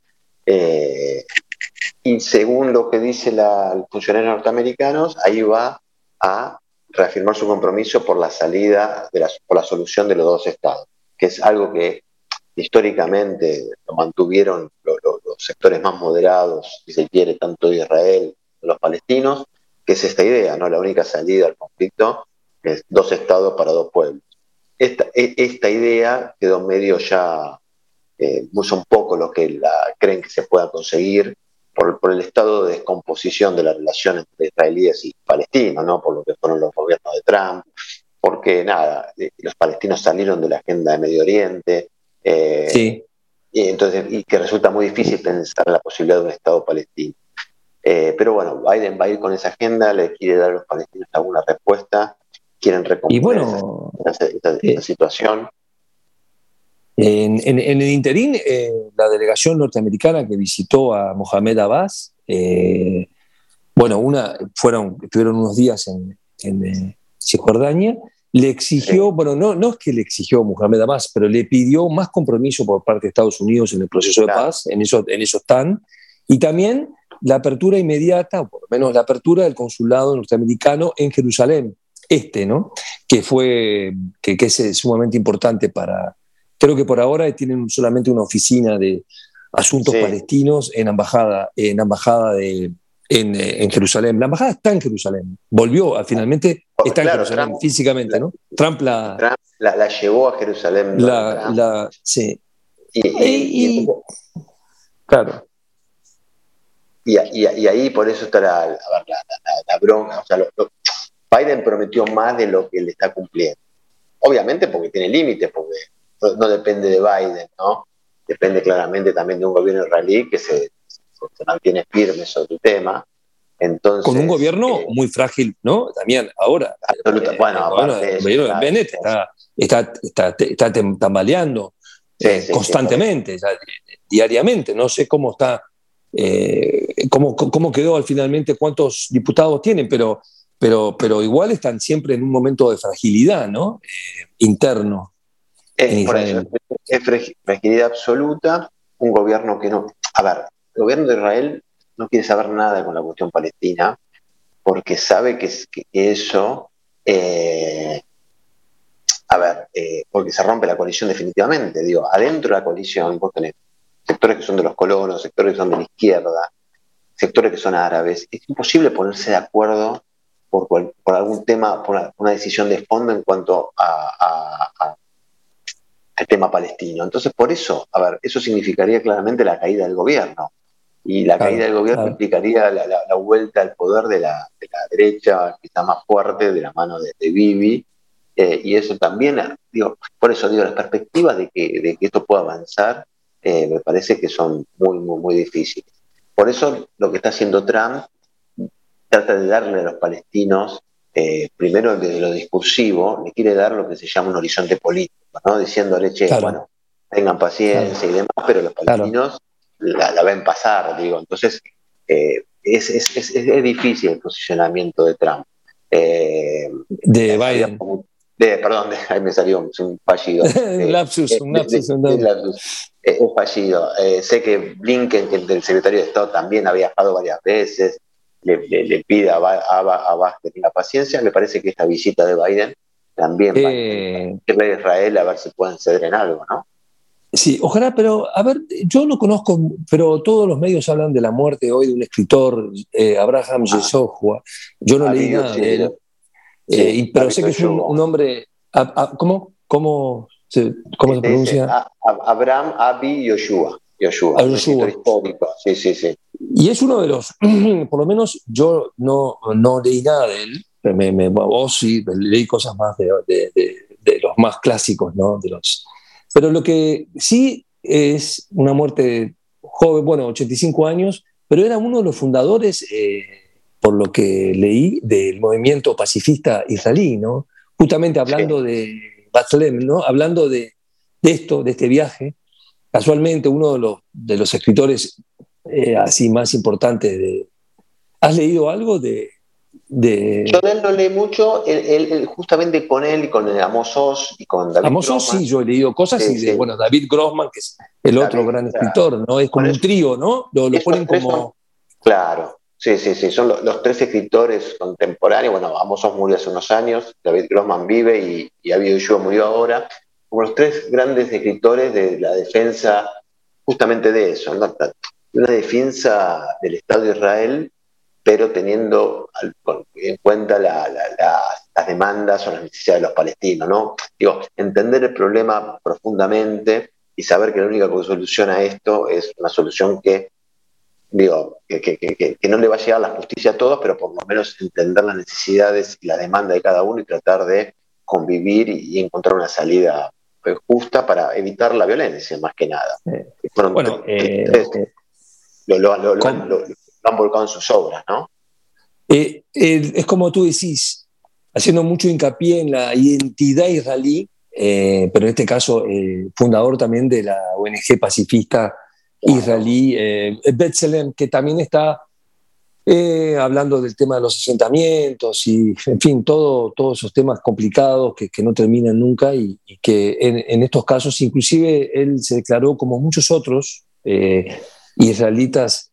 eh, y según lo que dice la, los funcionarios norteamericanos, ahí va a reafirmar su compromiso por la salida, de la, por la solución de los dos estados, que es algo que históricamente lo mantuvieron lo- lo- los sectores más moderados, si se quiere, tanto de Israel como los palestinos, que es esta idea, ¿no? La única salida al conflicto es dos estados para dos pueblos. Esta, e- esta idea quedó medio ya, eh, son pocos los que la creen que se pueda conseguir por, por el estado de descomposición de la relación entre israelíes y palestinos, ¿no? Por lo que fueron los gobiernos de Trump, porque nada, eh, los palestinos salieron de la agenda de Medio Oriente, eh, Sí. y, entonces, y que resulta muy difícil pensar la posibilidad de un Estado palestino. Eh, pero bueno, Biden va a ir con esa agenda, le quiere dar a los palestinos alguna respuesta, quieren Y recomponer bueno, esa, esa- esa eh, situación. en, en- en el interín, eh, la delegación norteamericana que visitó a Mohamed Abbas, eh, bueno, una, fueron, estuvieron unos días en, en eh, Cisjordania, le exigió, Sí. bueno, no, no es que le exigió Mohamed Abbas, pero le pidió más compromiso por parte de Estados Unidos en el proceso de Claro. paz, en eso, en eso están, y también la apertura inmediata, o por lo menos la apertura del consulado norteamericano en Jerusalén, este, ¿no? Que fue, que, que es eh, sumamente importante para, creo que por ahora tienen solamente una oficina de asuntos Sí. palestinos en embajada, en embajada de, en, eh, en Jerusalén. La embajada está en Jerusalén, volvió, ah, finalmente está en Claro, Jerusalén Trump- físicamente, ¿no? Trump la, Trump la, la llevó a Jerusalén. la, Trump, la sí. y, y- Y, y- y- claro, y, y- y ahí por eso está la, a ver, la, la- la bronca. O sea, lo- lo- Biden prometió más de lo que le está cumpliendo. Obviamente porque tiene límites, porque no, no depende de Biden, ¿no? Depende claramente también de un gobierno israelí que se, se- se mantiene firme sobre el tema. Entonces, con un gobierno eh, muy frágil, ¿no? También ahora. absoluta- eh, bueno, el gobierno, aparte de el eso, gobierno de claro, Bennett sí. está, está, está, está tambaleando Sí, eh, sí, sí, constantemente, ya, diariamente. No sé cómo está eh, cómo, cómo quedó al finalmente, cuántos diputados tienen, pero, pero, pero igual están siempre en un momento de fragilidad, ¿no? Eh, interno en Es por eso, Israel. es frag- fragilidad absoluta, un gobierno que no... A ver, el gobierno de Israel no quiere saber nada con la cuestión palestina, porque sabe que, es- que eso, eh, a ver, eh, porque se rompe la coalición definitivamente. Digo, adentro de la coalición vos tenés sectores que son de los colonos, sectores que son de la izquierda, sectores que son árabes. Es imposible ponerse de acuerdo por, cual- por algún tema, por una, una decisión de fondo en cuanto a, a- a- al tema palestino. Entonces, por eso, a ver, eso significaría claramente la caída del gobierno. Y la caída Claro, del gobierno claro. implicaría la, la- la vuelta al poder de la, de la derecha, que está más fuerte, de la mano de, de Bibi. Eh, y eso también, digo, por eso digo, las perspectivas de que, de que esto pueda avanzar, eh, me parece que son muy, muy, muy difíciles. Por eso lo que está haciendo Trump trata de darle a los palestinos, eh, primero desde lo discursivo, le quiere dar lo que se llama un horizonte político, ¿no? Diciéndole, che, Claro, bueno, tengan paciencia claro, y demás, pero los claro. palestinos la, la ven pasar, digo. Entonces, eh, es, es, es, es difícil el posicionamiento de Trump. Eh, De había Biden. como- de, perdón, de- ahí me salió un, un fallido. Un Eh, lapsus, eh, un de, lapsus. de- Un de lapsus. lapsus. Eh, es fallido. Eh, sé que Blinken, que el secretario de Estado, también ha viajado varias veces, le, le, le pide a, Ba- a, Ba- a Bas que tenga paciencia. Me parece que esta visita de Biden también va a intentar Eh, irle a Israel a ver si pueden ceder en algo, ¿no? sí, ojalá, pero a ver, yo no conozco, pero todos los medios hablan de la muerte hoy de un escritor, eh, Abraham Ah, Yehoshua. Yo no ha leí habido, nada sí, de él, eh, sí, y- ha pero sé habido que es un, un yo. hombre. a- a- ¿Cómo, cómo, se, cómo se Se dice pronuncia? a- a- Abraham Abi Yoshua, A Yoshua, un escritor Yoshua. histórico, sí, sí, sí. Y es uno de los, por lo menos yo no, no leí nada de él, me, me, vos sí, leí cosas más de, de, de, de los más clásicos, ¿no? De los, pero lo que sí es una muerte joven, bueno, ochenta y cinco años, pero era uno de los fundadores, eh, por lo que leí, del movimiento pacifista israelí, ¿no? Justamente Sí. hablando de Batlem, ¿no? Hablando de, de esto, de este viaje. Casualmente, uno de los, de los escritores eh, así más importantes de... ¿Has leído algo de, Yo de de él no leí mucho, él, él- él- justamente con él y con el Amos Oz y con David Amos Oz? Grossman. Sí, yo he leído cosas, Sí, y de, sí, bueno, David Grossman, que es el otro David, gran claro. escritor, ¿no? Es como Bueno, un es- trío, ¿no? Lo, lo ponen esos tres son, como... claro, sí, sí, sí, son lo- los tres escritores contemporáneos. Bueno, Amos Oz murió hace unos años, David Grossman vive y, y Abi Yoshua murió ahora, como los tres grandes escritores de la defensa justamente de eso, ¿no? De una defensa del Estado de Israel, pero teniendo al- con- en cuenta la- la- la- las demandas o las necesidades de los palestinos, ¿no? Digo, entender el problema profundamente y saber que la única solución a esto es una solución que, digo, que, que- que- que no le va a llegar la justicia a todos, pero por lo menos entender las necesidades y la demanda de cada uno y tratar de convivir y, y encontrar una salida eh, justa para evitar la violencia, más que nada. eh, Y fueron bueno, tres- eh, tres- eh, lo, lo- lo- lo han, com- lo- lo han volcado en sus obras, ¿no? eh, eh, es como tú decís, haciendo mucho hincapié en la identidad israelí, eh, pero en este caso, eh, fundador también de la O N G pacifista israelí, eh, B'Tselem, que también está eh, hablando del tema de los asentamientos y, en fin, todo, todos esos temas complicados que, que no terminan nunca, y, y que en, en estos casos, inclusive, él se declaró, como muchos otros eh, israelitas,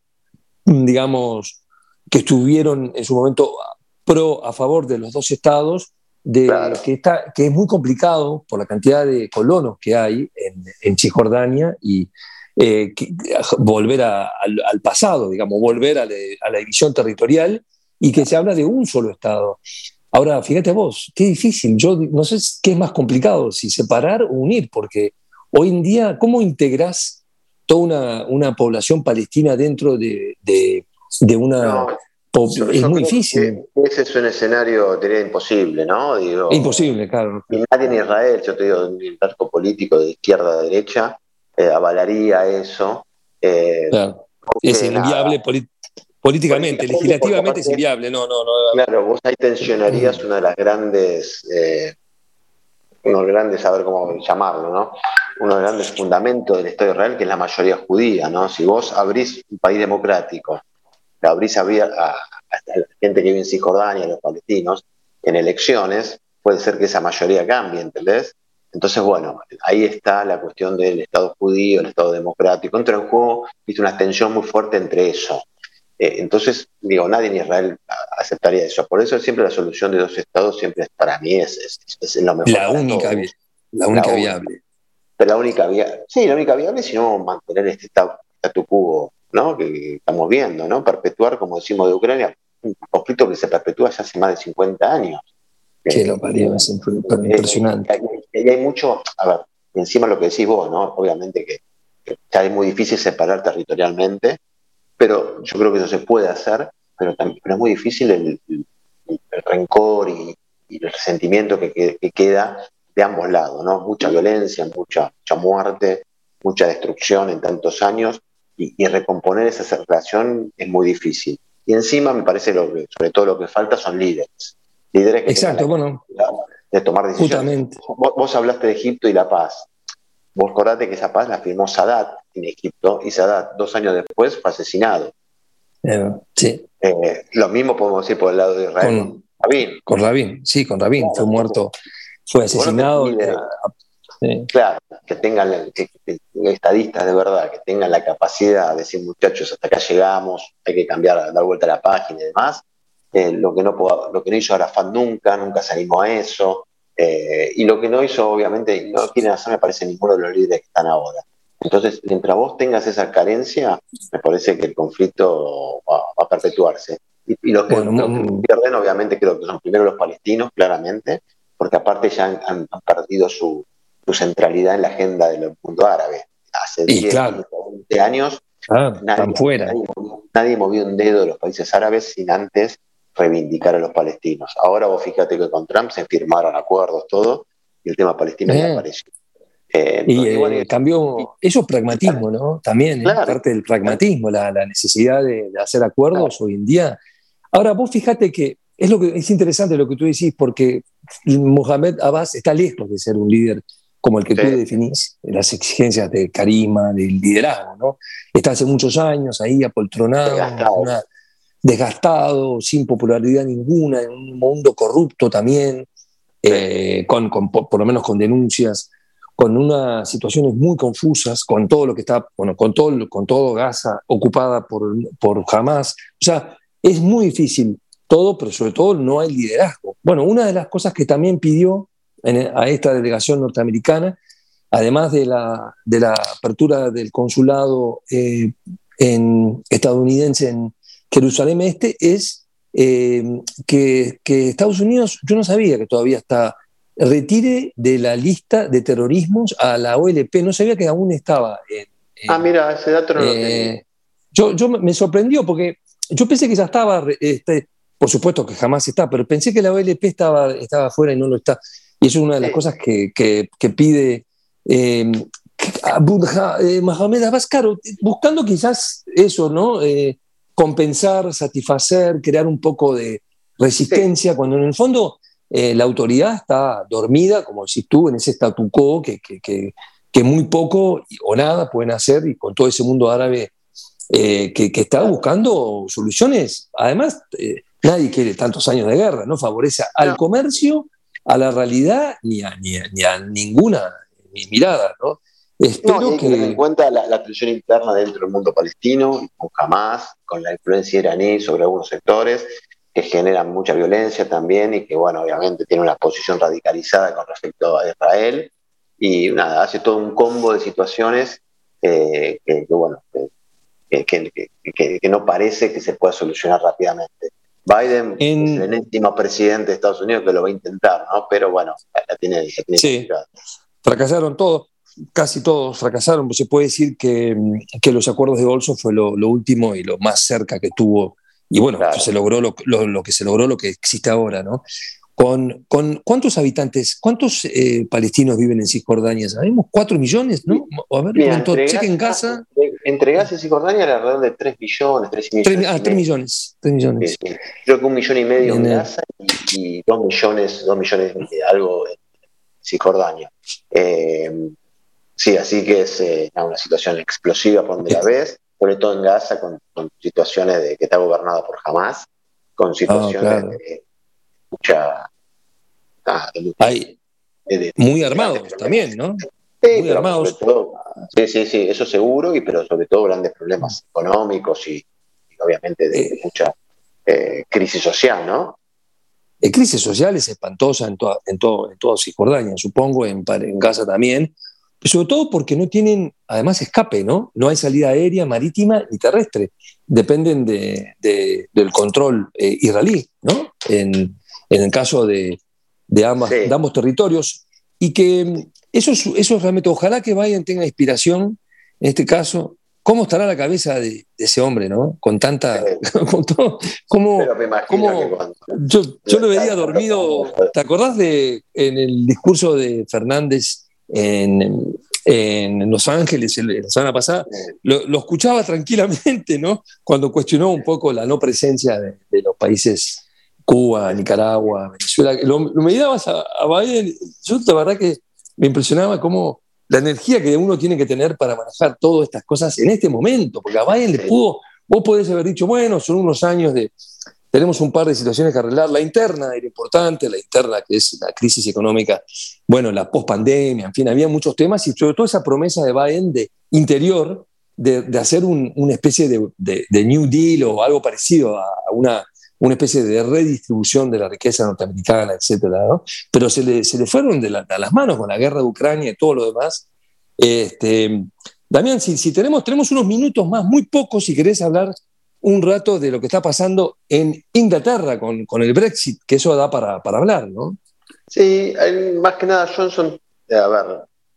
digamos, que estuvieron en su momento pro, a favor de los dos estados, de Claro. que, está, que es muy complicado por la cantidad de colonos que hay en, en Cisjordania, y eh, que, volver a, al, al pasado, digamos, volver a, le, a la división territorial, y que se habla de un solo estado. Ahora, fíjate vos, qué difícil. Yo no sé qué es más complicado, si separar o unir, porque hoy en día, ¿cómo integrás toda una, una población palestina dentro de, de, de una... No, po- yo, es yo muy creo difícil. que ese es un escenario, diría, imposible, ¿no? Digo, Es imposible, claro. y nadie en Israel, yo te digo, ni el arco político de izquierda a derecha, eh, avalaría eso. Eh, Claro. Es porque inviable nada, polit- políticamente, políticamente, porque legislativamente es aparte, inviable. No, no, no. claro, vos ahí tensionarías una de las grandes, eh, unos grandes, a ver cómo llamarlo, ¿no? uno de los grandes fundamentos del Estado de Israel, que es la mayoría judía, ¿no? Si vos abrís un país democrático, le abrís a, a, a la gente que vive en Cisjordania, a los palestinos, en elecciones, puede ser que esa mayoría cambie, ¿entendés? Entonces, bueno, ahí está la cuestión del Estado judío, el Estado democrático. Entra en juego, viste, una tensión muy fuerte entre eso. Eh, entonces, digo, nadie en Israel aceptaría eso. Por eso siempre la solución de dos estados siempre para mí es, es, es lo mejor. La única, la única la viable. Pero la única viable, sí, la única viable, sino mantener este statu quo, ¿no? Que estamos viendo, ¿no? Perpetuar, como decimos de Ucrania, un conflicto que se perpetúa ya hace más de cincuenta años. Que lo parió, es impresionante. Y hay, hay, hay mucho, a ver, encima lo que decís vos, ¿no? Obviamente que, que ya es muy difícil separar territorialmente, pero yo creo que eso se puede hacer, pero, también, pero es muy difícil el, el, el rencor y, y el resentimiento que, que, que queda de ambos lados, ¿no? Mucha violencia, mucha, mucha muerte, mucha destrucción en tantos años, y, y recomponer esa relación es muy difícil. Y encima me parece lo que, sobre todo lo que falta son líderes. Líderes que Exacto, bueno, de tomar decisiones. Vos, vos hablaste de Egipto y la paz. Vos acordate que esa paz la firmó Sadat en Egipto, y Sadat dos años después fue asesinado. Eh, sí. Eh, lo mismo podemos decir por el lado de Israel. Con Rabin. Con Rabin, sí, con Rabin. Claro, fue muerto, fue asesinado. Bueno, sí. Claro, que tengan que, que, que estadistas de verdad, que tengan la capacidad de decir, muchachos, hasta acá llegamos, hay que cambiar, dar vuelta a la página y demás. Eh, lo, que no, lo que no hizo Arafat nunca, nunca se animó a eso, eh, y lo que no hizo, obviamente, no quieren hacer, me parece, ninguno de los líderes que están ahora. Entonces, mientras vos tengas esa carencia, me parece que el conflicto va, va a perpetuarse. Y, y los que, bueno, los que pierden, obviamente, creo que son primero los palestinos, claramente, porque aparte ya han, han, han perdido su, su centralidad en la agenda del mundo árabe. Hace diez, claro. veinte años, ah, nadie, fuera. Nadie, nadie movió un dedo de los países árabes sin antes reivindicar a los palestinos. Ahora vos fíjate que con Trump se firmaron acuerdos, todo, y el tema palestino eh. ya apareció. Eh, y eh, bueno, cambió, eso es pragmatismo, ¿no? También, claro, parte del pragmatismo, la, la necesidad de, de hacer acuerdos claro. hoy en día. Ahora, vos fíjate que es, lo que es interesante lo que tú decís, porque Mohamed Abbas está lejos de ser un líder como el que sí. tú definís, las exigencias de carisma, del liderazgo, ¿no? Está hace muchos años ahí apoltronado, una, desgastado, sin popularidad ninguna, en un mundo corrupto también, eh, con, con, por lo menos con denuncias, con unas situaciones muy confusas, con todo lo que está, bueno, con todo, con todo Gaza ocupada por, por Hamas. O sea, es muy difícil todo, pero sobre todo no hay liderazgo. Bueno, una de las cosas que también pidió en, a esta delegación norteamericana, además de la, de la apertura del consulado eh, en, estadounidense en Jerusalén Este, es eh, que, que Estados Unidos, yo no sabía que todavía está, retire de la lista de terrorismos a la O L P, no sabía que aún estaba. En, en, ah, mira, ese dato no eh, lo tenía. Yo, yo me sorprendió porque yo pensé que ya estaba, este, por supuesto que jamás está, pero pensé que la O L P estaba, estaba fuera y no lo está. Y eso es una de las sí. cosas que, que, que pide eh, eh, Mohamed Abbas, claro, buscando quizás eso, ¿no? Eh, compensar, satisfacer, crear un poco de resistencia, sí. cuando en el fondo eh, la autoridad está dormida, como decís tú, en ese statu quo que, que, que, que muy poco o nada pueden hacer, y con todo ese mundo árabe eh, que, que está buscando soluciones. Además, eh, nadie quiere tantos años de guerra, no favorece al no. comercio, a la realidad, ni a, ni a, ni a ninguna ni mirada, ¿no? Espero no, hay que tener en cuenta la, la tensión interna dentro del mundo palestino, con Hamas, con la influencia iraní sobre algunos sectores, que generan mucha violencia también y que, bueno, obviamente tiene una posición radicalizada con respecto a Israel, y nada, hace todo un combo de situaciones eh, que, que, bueno, que, que, que, que, que no parece que se pueda solucionar rápidamente. Biden en... es el enésimo presidente de Estados Unidos que lo va a intentar, ¿no? Pero bueno, la tiene, la tiene sí, complicada. Fracasaron todos. Casi todos fracasaron, pues se puede decir que, que los acuerdos de Oslo fue lo, lo último y lo más cerca que tuvo, y bueno, claro. se logró lo, lo, lo que se logró, lo que existe ahora, ¿no? Con, con ¿cuántos habitantes, cuántos eh, palestinos viven en Cisjordania? Sabemos, cuatro millones, ¿no? A ver, Mira, entre, Gaza, en Gaza. Entre Gaza y Cisjordania era alrededor de tres millones, tres millones. tres, ah, tres millones, tres millones. Sí, sí. Creo que un millón y medio en, en Gaza y, y dos millones, dos millones de algo en Cisjordania. Eh, Sí, así que es eh, una situación explosiva por donde la ves, sobre todo en Gaza, con, con situaciones de que está gobernada por Hamas, con situaciones oh, claro. de mucha... Ah, de mucha Hay de, de, muy armados también, ¿no? Sí, muy armados. Todo, sí, sí, sí, eso seguro, y pero sobre todo grandes problemas económicos y, y obviamente de, eh, de mucha eh, crisis social, ¿no? La crisis social es espantosa en, toda, en, todo, en toda Cisjordania, supongo, en, en Gaza también, sobre todo porque no tienen, además, escape, ¿no? No hay salida aérea, marítima ni terrestre. Dependen de, de, del control eh, israelí, ¿no? En, en el caso de, de, ambas, sí. de ambos territorios. Y que eso es, eso es realmente, ojalá que Biden tenga inspiración, en este caso. ¿Cómo estará la cabeza de, de ese hombre, ¿no? Con tanta... Sí. Con todo, ¿cómo, Pero me imagino cómo, que cuando... Yo, yo lo veía dormido. ¿Te acordás de en el discurso de Fernández en, en Los Ángeles la semana pasada? Sí. Lo, lo escuchaba tranquilamente, ¿no? Cuando cuestionó un poco la no presencia de, de los países Cuba, Nicaragua, Venezuela. Lo, lo mirabas a, a Biden, yo la verdad que me impresionaba cómo la energía que uno tiene que tener para manejar todas estas cosas en este momento, porque a Biden le pudo, vos podés haber dicho, bueno, son unos años de, tenemos un par de situaciones que arreglar, la interna era importante, la interna que es la crisis económica, bueno, la pospandemia, en fin, había muchos temas, y sobre todo esa promesa de Biden de interior, de, de hacer un, una especie de, de, de New Deal o algo parecido a una, una especie de redistribución de la riqueza norteamericana, etcétera, ¿no? Pero se le, se le fueron de la, a las manos con la guerra de Ucrania y todo lo demás. Este, Damián, si, si tenemos, tenemos unos minutos más, muy pocos, si querés hablar un rato de lo que está pasando en Inglaterra con, con el Brexit, que eso da para, para hablar, ¿no? Sí, más que nada Johnson, a ver,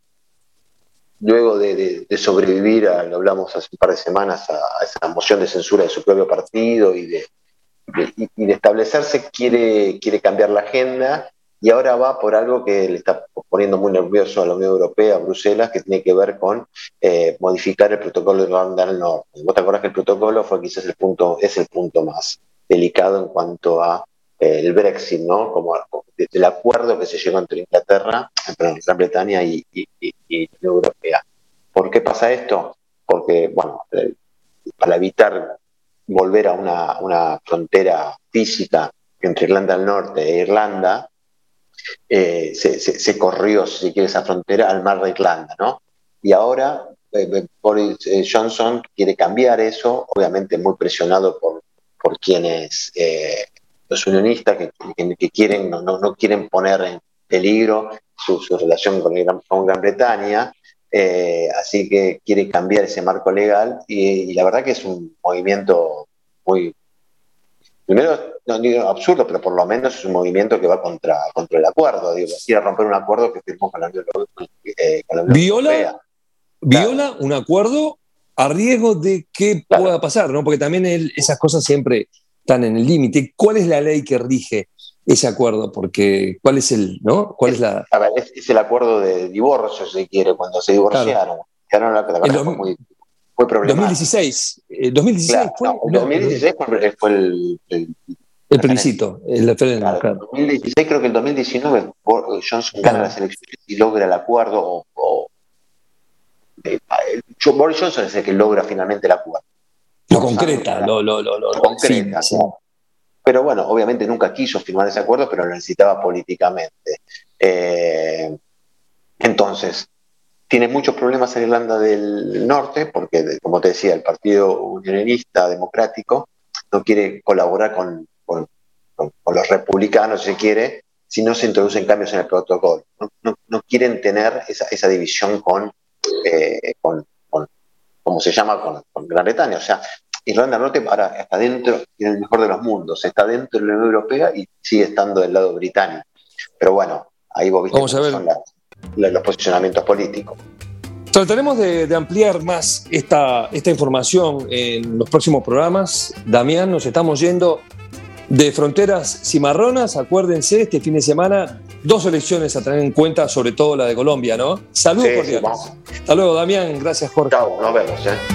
luego de, de, de sobrevivir, a, lo hablamos hace un par de semanas, a, a esa moción de censura de su propio partido y de De, y de establecerse, quiere, quiere cambiar la agenda, y ahora va por algo que le está poniendo muy nervioso a la Unión Europea, a Bruselas, que tiene que ver con eh, modificar el protocolo de Irlanda del Norte. ¿Vos te acordás que el protocolo fue quizás el punto, es el punto más delicado en cuanto a eh, el Brexit, ¿no? Como el acuerdo que se llegó entre Inglaterra, perdón, Gran Bretaña y, y, y, y la Unión Europea. ¿Por qué pasa esto? Porque, bueno, eh, para evitar volver a una, una frontera física entre Irlanda del Norte e Irlanda, eh, se, se, se corrió, si se quiere, esa frontera al mar de Irlanda, ¿no? Y ahora eh, Boris Johnson quiere cambiar eso, obviamente muy presionado por, por quienes, eh, los unionistas que, que, que quieren, no, no, no quieren poner en peligro su, su relación con, Gran, con Gran Bretaña. Eh, así que quiere cambiar ese marco legal, y, y la verdad que es un movimiento muy, primero, no digo absurdo, pero por lo menos es un movimiento que va contra, contra el acuerdo, digo, quiere romper un acuerdo que firmó con la Unión, eh, con la Unión viola, Europea. Viola claro. Un acuerdo a riesgo de que claro. pueda pasar, ¿no? Porque también él, esas cosas siempre están en el límite. ¿Cuál es la ley que rige ese acuerdo? Porque, ¿cuál es el, no? ¿Cuál es, es la...? A ver, es, es el acuerdo de divorcio, si quiere, cuando se divorciaron. Claro. La, la, la el fue muy, muy problemático. dos mil dieciséis. Eh, dos mil dieciséis claro, fue... No, no, dos mil dieciséis no. fue, fue el... El, el plebiscito. El referéndum, claro, claro. dos mil dieciséis, creo que el dos mil diecinueve Johnson gana las elecciones y logra el acuerdo, o... o eh, Boris Johnson es el que logra finalmente el acuerdo. Lo concreta, lo, lo, lo, lo, lo concreta, sí. ¿No? Pero bueno, obviamente nunca quiso firmar ese acuerdo, pero lo necesitaba políticamente. Eh, entonces, tiene muchos problemas en Irlanda del Norte, porque, como te decía, el Partido Unionista Democrático no quiere colaborar con, con, con, con los republicanos, si se quiere, si no se introducen cambios en el protocolo. No, no, no quieren tener esa, esa división con, eh, con, con, ¿cómo se llama?, con, con Gran Bretaña. O sea, Irlanda del Norte ahora está dentro, tiene el mejor de los mundos, está dentro de la Unión Europea y sigue estando del lado británico. Pero bueno, ahí vos viste cómo son la, la, los posicionamientos políticos. Trataremos de, de ampliar más esta, esta información en los próximos programas. Damián, nos estamos yendo de fronteras cimarronas. Acuérdense, este fin de semana, dos elecciones a tener en cuenta, sobre todo la de Colombia, ¿no? Saludos sí, cordiales. Sí, hasta luego, Damián. Gracias, Jorge. Chao, nos vemos, ¿eh?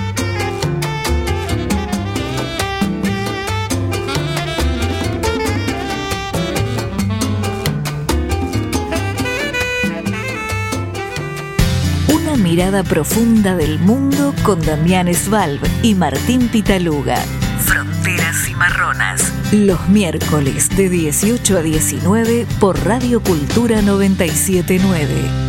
mirada profunda del mundo con Damián Svalb y Martín Pitaluga. Fronteras Cimarronas. Los miércoles de dieciocho a diecinueve por Radio Cultura noventa y siete punto nueve.